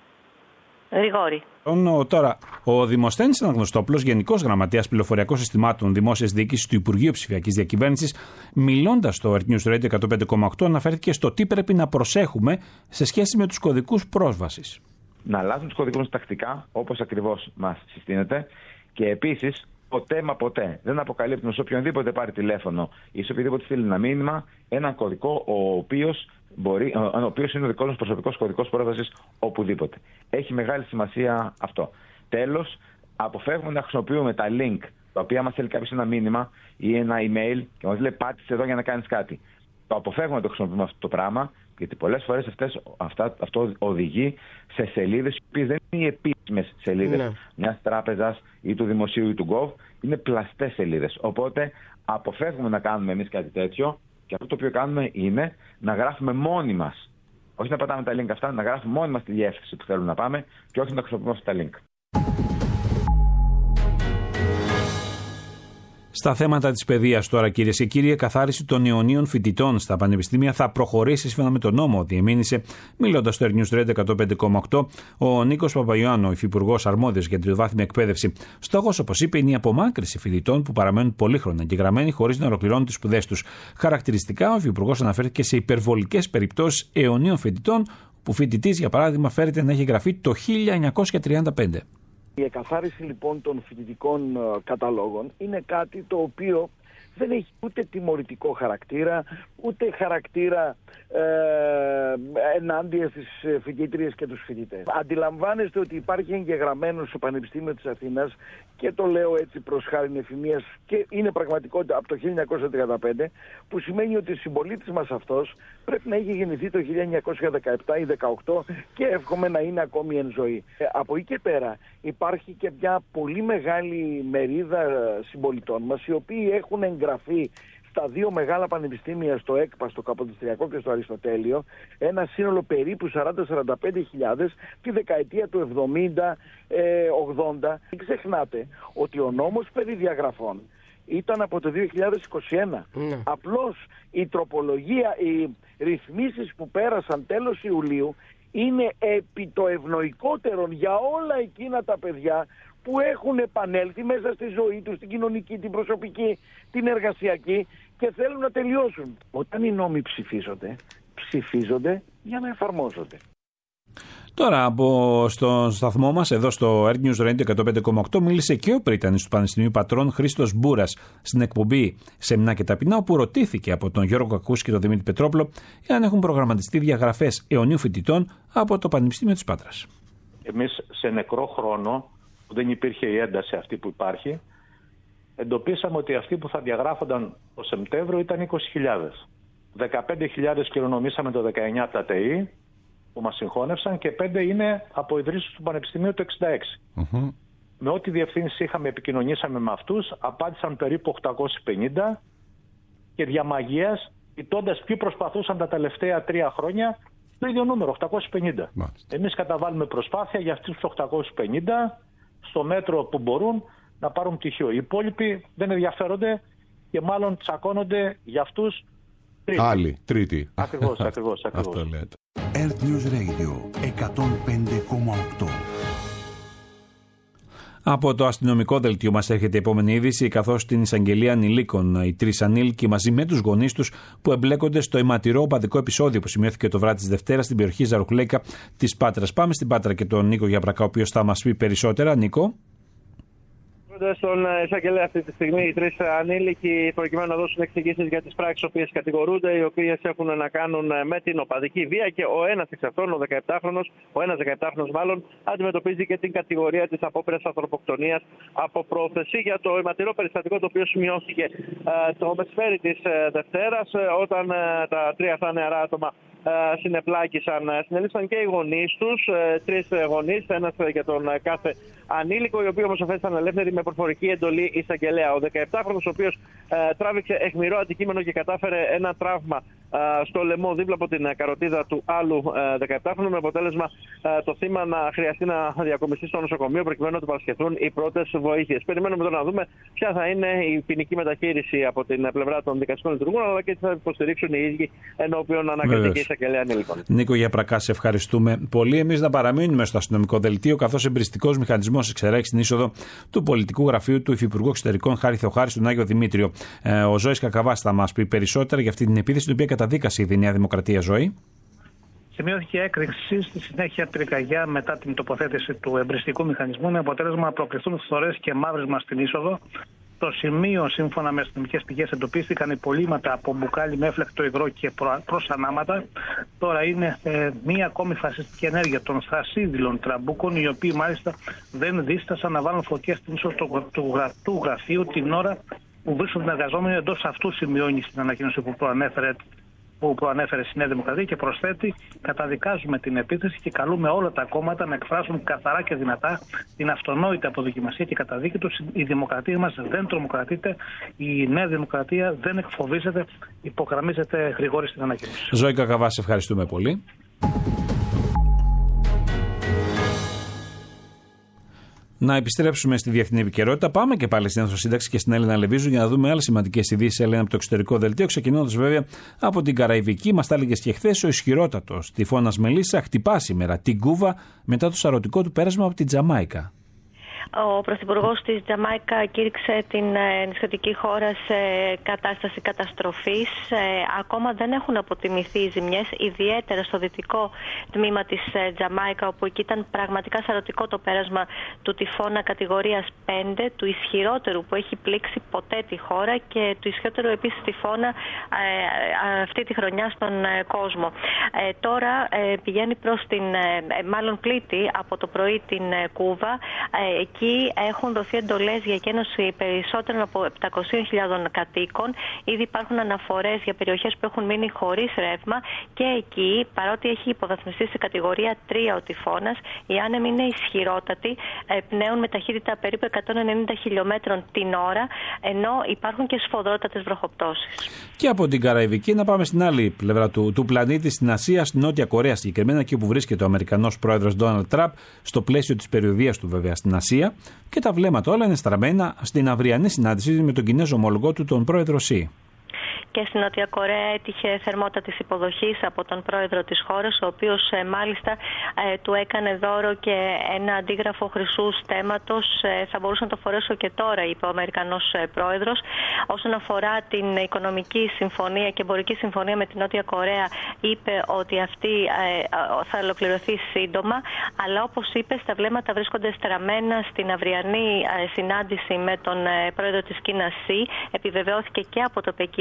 Γρηγόρη. Τώρα, ο Δημοσθένης Αναγνωστόπουλος, Γενικός Γραμματέας Πληροφοριακών Συστημάτων Δημόσιας Διοίκησης του Υπουργείου Ψηφιακής Διακυβέρνησης, μιλώντας στο Earth News Radio εκατόν πέντε κόμμα οκτώ, αναφέρθηκε στο τι πρέπει να προσέχουμε σε σχέση με τους κωδικούς πρόσβασης. Να αλλάζουν τους κωδικούς τακτικά, όπως ακριβώς μας συστήνεται, και επίσης ποτέ μα ποτέ δεν αποκαλύπτουν σε οποιονδήποτε πάρει τηλέφωνο ή σε οποιοδήποτε στείλει ένα μήνυμα έναν κωδικό ο οποίος, μπορεί, ο οποίος είναι ο δικός μας προσωπικός κωδικός πρόσβασης οπουδήποτε. Έχει μεγάλη σημασία αυτό. Τέλος, αποφεύγουμε να χρησιμοποιούμε τα link τα οποία μας θέλει κάποιος ένα μήνυμα ή ένα email και μας λέει πάτησε εδώ για να κάνεις κάτι. Το αποφεύγουμε να το χρησιμοποιούμε αυτό το πράγμα, γιατί πολλές φορές αυτές, αυτά, αυτό οδηγεί σε σελίδες οι οποίες δεν είναι οι επίσημες σελίδες ναι. μιας τράπεζας ή του δημοσίου ή του Gov, είναι πλαστές σελίδες. Οπότε αποφεύγουμε να κάνουμε εμείς κάτι τέτοιο και αυτό το οποίο κάνουμε είναι να γράφουμε μόνοι μας, όχι να πατάμε τα link αυτά, να γράφουμε μόνοι μας τη διεύθυνση που θέλουμε να πάμε και όχι να χρησιμοποιούμε αυτά τα link. Στα θέματα της παιδείας τώρα, κυρίες και κύριοι, η καθάριση των αιωνίων φοιτητών στα πανεπιστήμια θα προχωρήσει σύμφωνα με τον νόμο, διεμήνυσε, μιλώντας στο Air News Radio εκατόν πέντε κόμμα οκτώ, ο Νίκος Παπαϊωάννου, υφυπουργός αρμόδιος για την τριτοβάθμια εκπαίδευση. Στόχος, όπως είπε, είναι η απομάκρυνση φοιτητών που παραμένουν πολύχρονα εγγεγραμμένοι χωρίς να ολοκληρώνουν τις σπουδές τους. Χαρακτηριστικά, ο υφυπουργός αναφέρθηκε σε υπερβολικές περιπτώσεις αιωνίων φοιτητών, που φοιτητής, για παράδειγμα, φέρεται να έχει γραφεί το χίλια εννιακόσια τριάντα πέντε. Η εκαθάριση λοιπόν των φοιτητικών καταλόγων είναι κάτι το οποίο δεν έχει ούτε τιμωρητικό χαρακτήρα, ούτε χαρακτήρα ε, ενάντια στις φοιτήτριες και τους φοιτητές. Αντιλαμβάνεστε ότι υπάρχει εγγεγραμμένος στο Πανεπιστήμιο της Αθήνας, και το λέω έτσι προς χάριν εφημίας, και είναι πραγματικότητα από το χίλια εννιακόσια τριάντα πέντε, που σημαίνει ότι ο συμπολίτης μας αυτός πρέπει να έχει γεννηθεί το χίλια εννιακόσια δεκαεπτά ή δεκαοκτώ και εύχομαι να είναι ακόμη εν ζωή. Ε, από εκεί και πέρα υπάρχει και μια πολύ μεγάλη μερίδα συμπολιτών μας οι οποίοι έχουν εγγραφεί στα δύο μεγάλα πανεπιστήμια, στο ΕΚΠΑ, στο Καποδιστριακό και στο Αριστοτέλειο, ένα σύνολο περίπου σαράντα με σαράντα πέντε χιλιάδες τη δεκαετία του εβδομήντα ογδόντα. Μην ξεχνάτε ότι ο νόμος περί διαγραφών ήταν από το δύο χιλιάδες είκοσι ένα. Mm. Απλώς η τροπολογία, οι ρυθμίσεις που πέρασαν τέλος Ιουλίου είναι επί το ευνοϊκότερον για όλα εκείνα τα παιδιά που έχουν επανέλθει μέσα στη ζωή τους, την κοινωνική, την προσωπική, την εργασιακή, και θέλουν να τελειώσουν. Όταν οι νόμοι ψηφίζονται, ψηφίζονται για να εφαρμόζονται. Τώρα, από στον σταθμό μας, εδώ στο Air News Radio εκατόν πέντε κόμμα οκτώ, μίλησε και ο πρίτανης του Πανεπιστημίου Πατρών, Χρήστος Μπούρας, στην εκπομπή Σεμνά και Ταπεινά, όπου ρωτήθηκε από τον Γιώργο Κακούση και τον Δημήτρη Πετρόπουλο εάν έχουν προγραμματιστεί διαγραφές αιωνίου φοιτητών από το Πανεπιστήμιο της Πάτρας. Εμείς σε νεκρό χρόνο, που δεν υπήρχε η ένταση αυτή που υπάρχει, εντοπίσαμε ότι αυτοί που θα διαγράφονταν το Σεπτέμβριο ήταν είκοσι χιλιάδες. δεκαπέντε χιλιάδες κληρονομήσαμε το δεκαεννιά τα ΤΕΗ που μας συγχώνευσαν και πέντε είναι από ιδρύσεις του Πανεπιστημίου το εξήντα έξι. Mm-hmm. Με ό,τι διευθύνση είχαμε, επικοινωνήσαμε με αυτούς, απάντησαν περίπου οκτακόσιοι πενήντα και δια μαγείας, κοιτώντας ποιοι προσπαθούσαν τα τελευταία τρία χρόνια, το ίδιο νούμερο, οκτακόσιοι πενήντα. Μάλιστα. Εμείς καταβάλουμε προσπάθεια για αυτούς τους οκτακόσιους πενήντα στο μέτρο που μπορούν να πάρουν πτυχίο. Οι υπόλοιποι δεν ενδιαφέρονται και μάλλον τσακώνονται για αυτούς τρίτη. Άλλοι, τρίτη. Ακριβώς, ακριβώς, ακριβώς. Αυτό λέτε. Earth News Radio εκατόν πέντε κόμμα οκτώ. Από το αστυνομικό δελτίο μας έρχεται η επόμενη είδηση, καθώς στην εισαγγελία ανηλίκων οι τρεις ανήλικοι μαζί με τους γονείς τους που εμπλέκονται στο αιματηρό οπαδικό επεισόδιο που σημειώθηκε το βράδυ της Δευτέρας στην περιοχή Ζαρουχλέικα της Πάτρας. Πάμε στην Πάτρα και τον Νίκο Γιαπρακά, ο οποίος θα μας πει περισσότερα. Νίκο. Στον εισαγγελέα αυτή τη στιγμή οι τρεις ανήλικοι προκειμένου να δώσουν εξηγήσεις για τις πράξεις οι οποίες κατηγορούνται, οι οποίες έχουν να κάνουν με την οπαδική βία και ο ένας εξ αυτών, ο δεκαεπτάχρονος, ο ένας δεκαεπτάχρονος μάλλον, αντιμετωπίζει και την κατηγορία της απόπειρας ανθρωποκτονίας από πρόθεση για το αιματηρό περιστατικό το οποίο σημειώθηκε ε, το μεσημέρι της ε, Δευτέρας, ε, όταν ε, τα τρία αυτά νεαρά άτομα ε, συνεπλάκησαν. Συνελήφθησαν και οι γονείς τους, ε, τρεις γονείς, ένας για τον κάθε ανήλικο, οι οποίοι όμως αφέθησαν ελεύθεροι με προφορική εντολή εισαγγελέα. Ο δεκαεπτάχρονος, ο οποίος ε, τράβηξε αιχμηρό αντικείμενο και κατάφερε ένα τραύμα ε, στο λαιμό δίπλα από την καροτίδα του άλλου ε, δεκαεπτάχρονου, με αποτέλεσμα ε, το θύμα να χρειαστεί να διακομιστεί στο νοσοκομείο προκειμένου να του παρασχεθούν οι πρώτες βοήθειες. Περιμένουμε τώρα να δούμε ποια θα είναι η ποινική μεταχείριση από την πλευρά των δικαστικών λειτουργών, αλλά και τι θα υποστηρίξουν οι ίδιοι ενώπιον ανακριτική εισαγγελέα ανήλικων. Νίκο Γιαπρακά, σε ευχαριστούμε πολύ. Εμείς να παραμείνουμε στο αστυνομικό δελτίο, καθώς εμπριστικός μηχανισμός εξερρέχει την είσοδο του πολιτικού γραφείου του Υφυπουργού Εξωτερικών Χάρη Θεοχάρη στον Άγιο Δημήτριο. Ε, ο Ζώης Κακαβάς θα μας πει περισσότερα για αυτή την επίθεση, την οποία καταδίκασε η Νέα Δημοκρατία. Ζωή. Σημειώθηκε έκρηξη στη συνέχεια πυρκαγιά μετά την τοποθέτηση του εμπριστικού μηχανισμού, με αποτέλεσμα να προκληθούν φθορές και μαύρισμα στην είσοδο. Στο σημείο, σύμφωνα με αστυνομικές πηγές, εντοπίστηκαν υπολείμματα από μπουκάλι με έφλεκτο υγρό και προς ανάματα. Τώρα είναι ε, μία ακόμη φασιστική ενέργεια των θρασίδηλων τραμπούκων, οι οποίοι μάλιστα δεν δίστασαν να βάλουν φωτιά στην είσοδο του, του, του γραφείου την ώρα που βρίσκονται εργαζόμενοι εντός αυτού, σημειώνει στην ανακοίνωση που προανέφερε. που προανέφερε στη Νέα Δημοκρατία και προσθέτει: καταδικάζουμε την επίθεση και καλούμε όλα τα κόμματα να εκφράσουν καθαρά και δυνατά την αυτονόητη αποδοκιμασία και καταδίκη του. Η δημοκρατία μας δεν τρομοκρατείται, η Νέα Δημοκρατία δεν εκφοβίζεται, υπογραμμίζεται γρηγόρη στην ανακοίνωση. Ζωή Κακαβά, σε ευχαριστούμε πολύ. Να επιστρέψουμε στη διεθνή επικαιρότητα. Πάμε και πάλι στην αίθουσα σύνταξη και στην Έλληνα Λεβίζου για να δούμε άλλες σημαντικές ειδήσεις, Έλληνα, από το εξωτερικό δελτίο. Ξεκινώντας βέβαια από την Καραϊβική, μας τα έλεγε και χθες ο ισχυρότατος τυφώνας Μελίσσα χτυπά σήμερα την Κούβα μετά το σαρωτικό του πέρασμα από την Τζαμάικα. Ο Πρωθυπουργός της Τζαμάικα κήρυξε την νησιωτική χώρα σε κατάσταση καταστροφής. Ε, ακόμα δεν έχουν αποτιμηθεί οι ζημιές, ιδιαίτερα στο δυτικό τμήμα της Τζαμάικα, όπου εκεί ήταν πραγματικά σαρωτικό το πέρασμα του τυφώνα κατηγορίας πέντε, του ισχυρότερου που έχει πλήξει ποτέ τη χώρα και του ισχυρότερου επίσης τυφώνα ε, αυτή τη χρονιά στον ε, κόσμο. Ε, τώρα ε, πηγαίνει προς την, ε, μάλλον πλήττει από το πρωί την ε, Κούβα. Ε, Εκεί έχουν δοθεί εντολές για εκένωση περισσότερων από επτακόσιες χιλιάδες κατοίκων. Ήδη υπάρχουν αναφορές για περιοχές που έχουν μείνει χωρίς ρεύμα και εκεί, παρότι έχει υποβαθμιστεί σε κατηγορία τρία ο τυφώνας, οι άνεμοι είναι ισχυρότατοι, πνέουν με ταχύτητα περίπου εκατόν ενενήντα χιλιόμετρων την ώρα, ενώ υπάρχουν και σφοδρότατες βροχοπτώσεις. Και από την Καραϊβική να πάμε στην άλλη πλευρά του, του πλανήτη, στην Ασία, στην Νότια Κορέα συγκεκριμένα, εκεί όπου βρίσκεται ο Αμερικανός πρόεδρος Ντόναλντ Τραμπ, στο πλαίσιο της περιοδείας του βέβαια στην Ασία. Και τα βλέμματα όλα είναι στραμμένα στην αυριανή συνάντηση με τον Κινέζο ομολογό του, τον πρόεδρο Σι. Και στην Νότια Κορέα έτυχε θερμότατης υποδοχής από τον πρόεδρο της χώρας, ο οποίος ε, μάλιστα ε, του έκανε δώρο και ένα αντίγραφο χρυσού στέμματος. Ε, θα μπορούσα να το φορέσω και τώρα, είπε ο Αμερικανός ε, πρόεδρος. Όσον αφορά την οικονομική συμφωνία και εμπορική συμφωνία με την Νότια Κορέα, είπε ότι αυτή ε, θα ολοκληρωθεί σύντομα. Αλλά όπως είπε, τα βλέμματα βρίσκονται στραμμένα στην αυριανή ε, συνάντηση με τον ε, πρόεδρο της Κίνας Σι. Επιβεβαιώθηκε και από το Πεκίνο αυτή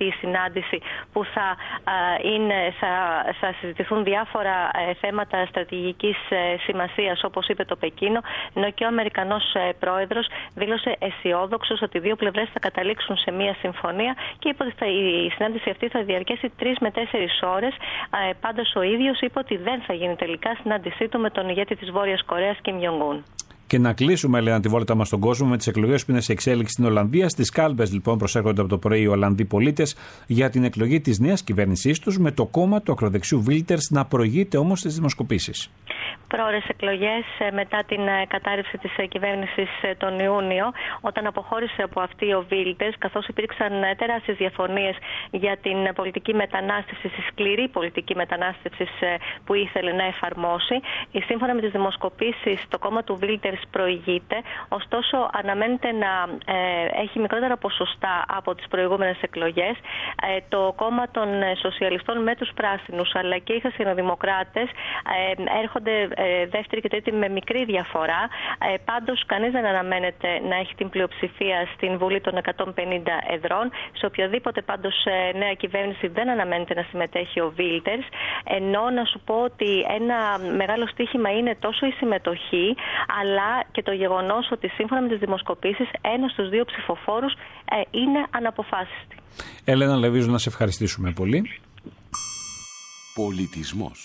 αυτή η συνάντηση που θα, είναι, θα, θα συζητηθούν διάφορα θέματα στρατηγικής σημασίας, όπως είπε το Πεκίνο, ενώ και ο Αμερικανός πρόεδρος δήλωσε αισιόδοξος ότι οι δύο πλευρές θα καταλήξουν σε μια συμφωνία και είπε ότι η συνάντηση αυτή θα διαρκέσει τρεις με τέσσερις ώρες. Πάντως ο ίδιος είπε ότι δεν θα γίνει τελικά συνάντησή του με τον ηγέτη της Βόρειας Κορέας, Κιμ Ιονγκούν. Και να κλείσουμε, Έλενα, τη βόλτα μας στον κόσμο με τις εκλογές που είναι σε εξέλιξη στην Ολλανδία. Στις κάλπες, λοιπόν, προσέρχονται από το πρωί οι Ολλανδοί πολίτες για την εκλογή της νέας κυβέρνησής τους, με το κόμμα του ακροδεξιού Wilders να προηγείται όμως στις δημοσκοπήσεις. Πρόορες εκλογές μετά την κατάρρευση της κυβέρνησης τον Ιούνιο, όταν αποχώρησε από αυτή ο Wilders, καθώς υπήρξαν τεράστιες διαφωνίες για την πολιτική μετανάστευση, τη σκληρή πολιτική μετανάστευση που ήθελε να εφαρμόσει. Σύμφωνα με τις δημοσκοπήσεις, το κόμμα του Wilders προηγείται, ωστόσο αναμένεται να ε, έχει μικρότερα ποσοστά από τις προηγούμενες εκλογές. Ε, το κόμμα των σοσιαλιστών με τους πράσινους, αλλά και οι χριστιανοδημοκράτες ε, έρχονται ε, δεύτερη και τρίτη με μικρή διαφορά. Ε, πάντως κανείς δεν αναμένεται να έχει την πλειοψηφία στην Βουλή των εκατόν πενήντα εδρών. Σε οποιοδήποτε πάντως ε, νέα κυβέρνηση δεν αναμένεται να συμμετέχει ο Wilders, ενώ να σου πω ότι ένα μεγάλο στοίχημα είναι τόσο η συμμετοχή, αλλά και το γεγονός ότι σύμφωνα με τις δημοσκοπήσεις ένας στους δύο ψηφοφόρους ε, είναι αναποφάσιστη. Έλενα Λεβίζου, να σε ευχαριστήσουμε πολύ. Πολιτισμός.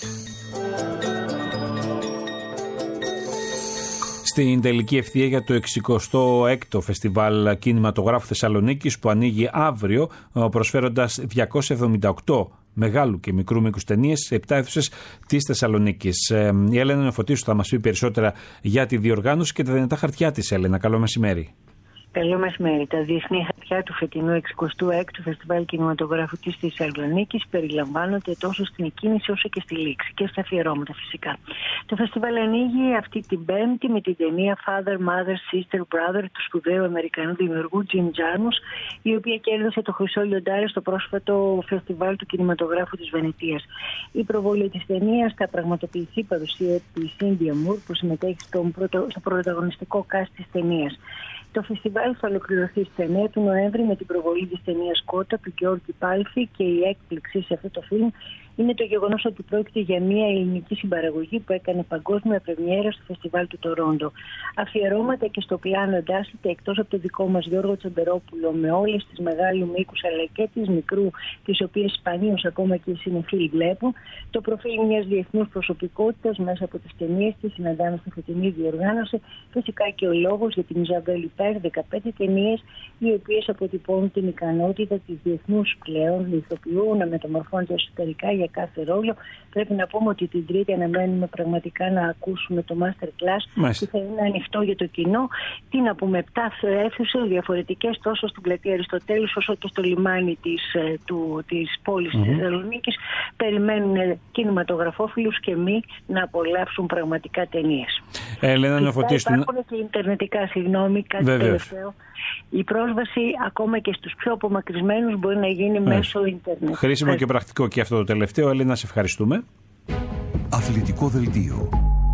Στην τελική ευθεία για το εξηκοστό έκτο Φεστιβάλ Κινηματογράφου Θεσσαλονίκης, που ανοίγει αύριο, προσφέροντας διακόσιες εβδομήντα οκτώ μεγάλου και μικρού μήκους ταινίες σε επτά αίθουσες της Θεσσαλονίκης. Η Έλενα Νεοφωτίσου θα μας πει περισσότερα για τη διοργάνωση και τα δυνατά χαρτιά της. Έλενα, καλό μεσημέρι. Καλό μεσημέρι. Τα διεθνή χαρτιά του φετινού εξηκοστού έκτου Φεστιβάλ Κινηματογράφου της Θεσσαλονίκης περιλαμβάνονται τόσο στην εκκίνηση όσο και στη λήξη και στα αφιερώματα φυσικά. Το φεστιβάλ ανοίγει αυτή την Πέμπτη με την ταινία Father, Mother, Sister, Brother του σπουδαίου Αμερικανού δημιουργού Jim Jarmusch, η οποία κέρδισε το Χρυσό Λιοντάρι στο πρόσφατο Φεστιβάλ του Κινηματογράφου της Βενετίας. Η προβολή της ταινίας θα πραγματοποιηθεί παρουσία της Cynthia Moore, που συμμετέχει στο, πρωτο, στο πρωταγωνιστικό cast της ταινίας. Το φεστιβάλ θα ολοκληρωθεί στις εννέα του Νοέμβρη με την προβολή της ταινίας Κότα του Γιώργη Πάλφη, και η έκπληξη σε αυτό το φιλμ είναι το γεγονός ότι πρόκειται για μια ελληνική συμπαραγωγή που έκανε παγκόσμια πρεμιέρα στο Φεστιβάλ του Τορόντο. Αφιερώματα και στο πλάνο εντάσσεται, εκτός από το δικό μας Γιώργο Τσαντερόπουλο, με όλες τις μεγάλου μήκους αλλά και τις μικρού, τις οποίες σπανίως ακόμα και οι συνεφίλοι βλέπουν, το προφίλ μιας διεθνούς προσωπικότητας μέσα από τις ταινίες της συναντάμε στη φετινή διοργάνωση. Φυσικά και ο λόγος για την Ιζαμπέλ Υπέρ, δεκαπέντε ταινίες οι οποίες αποτυπώνουν την ικανότητα της διεθνούς πλέον ηθοποιού να μεταμορφώνεται εσωτερικά για κάθε ρόλο. Πρέπει να πούμε ότι την Τρίτη αναμένουμε πραγματικά να ακούσουμε το Masterclass που θα είναι ανοιχτό για το κοινό. Τι να πούμε, επτά αίθουσες διαφορετικές τόσο στην πλατεία Αριστοτέλους όσο και στο λιμάνι της, του, της πόλης mm-hmm. της Θεσσαλονίκης. Περιμένουν κινηματογραφόφιλους και μη να απολαύσουν πραγματικά ταινίες. Έλενα Νεοφωτίσου. Υπάρχουν και ιντερνετικά, συγγνώμη, κάτι Βεβαίως. τελευταίο. Η πρόσβαση ακόμα και στους πιο απομακρυσμένους μπορεί να γίνει Βεβαίως. μέσω ίντερνετ. Χρήσιμο και πρακτικό και αυτό το τελευταίο. Έλενα, σε ευχαριστούμε. Αθλητικό δελτίο.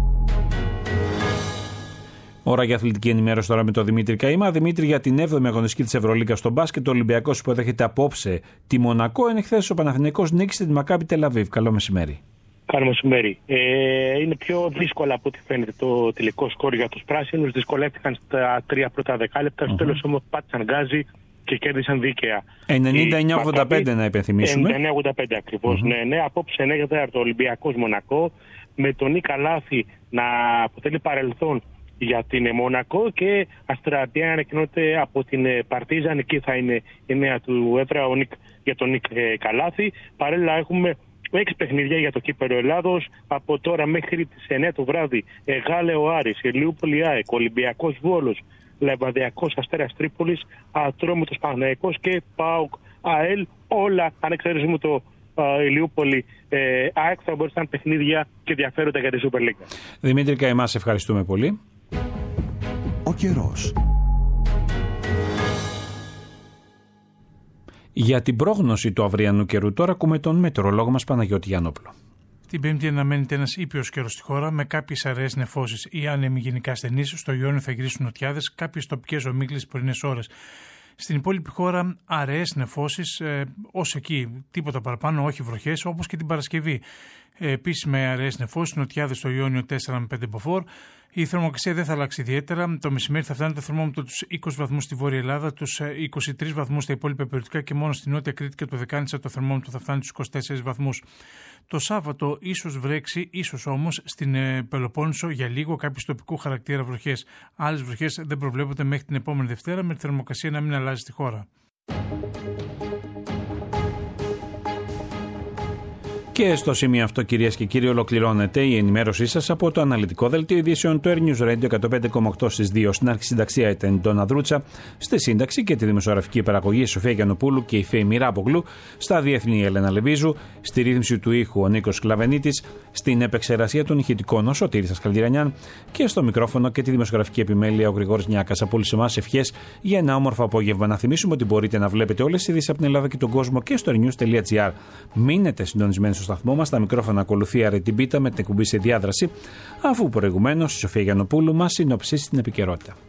Ώρα για αθλητική ενημέρωση τώρα με τον Δημήτρη Καΐμα. Δημήτρη, για την έβδομη αγωνιστική της Ευρωλίγκας στο μπάσκετ, ο Ολυμπιακός υποδέχεται απόψε τη Μονακό, ενώ χθες ο Παναθηναϊκός νίκησε τη Μακάμπι Τελαβίβ. Καλό μεσημέρι. Καλό μεσημέρι. Ε, είναι πιο δύσκολα από ό,τι φαίνεται το τελικό σκορ για τους πράσινους. Δυσκολεύτηκαν στα τρία πρώτα δεκάλεπτα. Mm-hmm. Στο τέλος όμως πάτησαν γκάζι και κέρδισαν δίκαια. ενενήντα εννιά ογδόντα πέντε να υπενθυμίσουμε. ενενήντα εννιά ογδόντα πέντε ακριβώς. Mm-hmm. Ναι, ναι, απόψε εννιά τέταρτο Ολυμπιακός Μονακό, με τον Νίκα Λάθη να αποτελεί παρελθόν για την Μονακό και Αστραντία ανακοινώνεται από την Παρτίζαν. Εκεί θα είναι η νέα του έδρα ο Νίκ, για τον Νίκ Καλάθη. Παράλληλα έχουμε έξι παιχνίδια για το κύπελλο Ελλάδος από τώρα μέχρι τις εννιά το βράδυ. Γάλεο Άρης, Ηλιούπολη ΑΕΚ, Ολυμπιακός Βόλος, Λεβαδιακός Αστέρας Τρίπολης, Ατρόμητος Παναθηναϊκός και ΠΑΟΚ ΑΕΛ. Όλα αν εξαιρέσουμε το Ηλιούπολη ε, ΑΕΚ θα μπορούσαν να είναι παιχνίδια και ενδιαφέροντα για τη Super League. Δημήτρη Καΐμά, σε ευχαριστούμε πολύ. Ο καιρός. Για την πρόγνωση του αυριανού καιρού τώρα ακούμε τον μετεωρολόγο μας Παναγιώτη Γιαννόπουλο. Την Πέμπτη αναμένεται ένας ήπιος καιρός στη χώρα με κάποιες αραιές νεφώσεις ή άνεμοι γενικά ασθενείς. Στο Ιόνιο θα γυρίσουν νοτιάδες, κάποιες τοπικές ομίχλες πρωινές ώρες. Στην υπόλοιπη χώρα αραιές νεφώσεις, ε, ως εκεί, τίποτα παραπάνω, όχι βροχές, όπως και την Παρασκευή. Ε, Επίσης με αραιές νεφώσεις, νοτιάδες στο Ιόνιο τέσσερα με πέντε μποφόρ. Η θερμοκρασία δεν θα αλλάξει ιδιαίτερα. Το μεσημέρι θα φτάνει το θερμόμετρο τους είκοσι βαθμούς στη Βόρεια Ελλάδα, τους είκοσι τρεις βαθμούς στα υπόλοιπα περιοχικά και μόνο στη Νότια Κρήτη και το Δεκάνησα το θερμόμετρο θα φτάνει τους είκοσι τέσσερις βαθμούς. Το Σάββατο ίσως βρέξει, ίσως όμως στην Πελοπόννησο για λίγο κάποιες τοπικού χαρακτήρα βροχές. Άλλες βροχές δεν προβλέπονται μέχρι την επόμενη Δευτέρα, με τη θερμοκρασία να μην αλλάζει στη χώρα. Και στο σημείο αυτό, κυρίες και κύριοι, ολοκληρώνεται η ενημέρωσή σας από το αναλυτικό δελτίο ειδήσεων του Air News Radio εκατόν πέντε κόμμα οκτώ στις δύο. Στην αρχισυνταξία ήταν η Ντόνα Δρούτσα, στη σύνταξη και τη δημοσιογραφική παραγωγή η Σοφία Γιαννοπούλου και η Φέη Μοιράπογλου, στα διεθνή η Έλενα Λεβίζου, στη ρύθμιση του ήχου ο Νίκος Κλαβενίτης, στην επεξεργασία των ηχητικών ο Σωτήρης Ασκαλντιρανιάν και στο μικρόφωνο και τη δημοσιογραφική επιμέλεια ο Γρηγόρης Νιάκας. Από όλους εμάς ευχές για ένα όμορφο απόγευμα. Να θυμίσουμε ότι μπορείτε να βλέπετε όλες τις ειδήσεις από την Ελλάδα και τον κόσμο και στο airnews τελεία gr. Μείνετε συντονισμένοι στο σταθμό μας. Τα μικρόφωνα ακολουθεί αρετιμπίτα με την εκπομπή σε διάδραση, αφού προηγουμένως η Σοφία Γιαννοπούλου μας συνοψίσει την επικαιρότητα.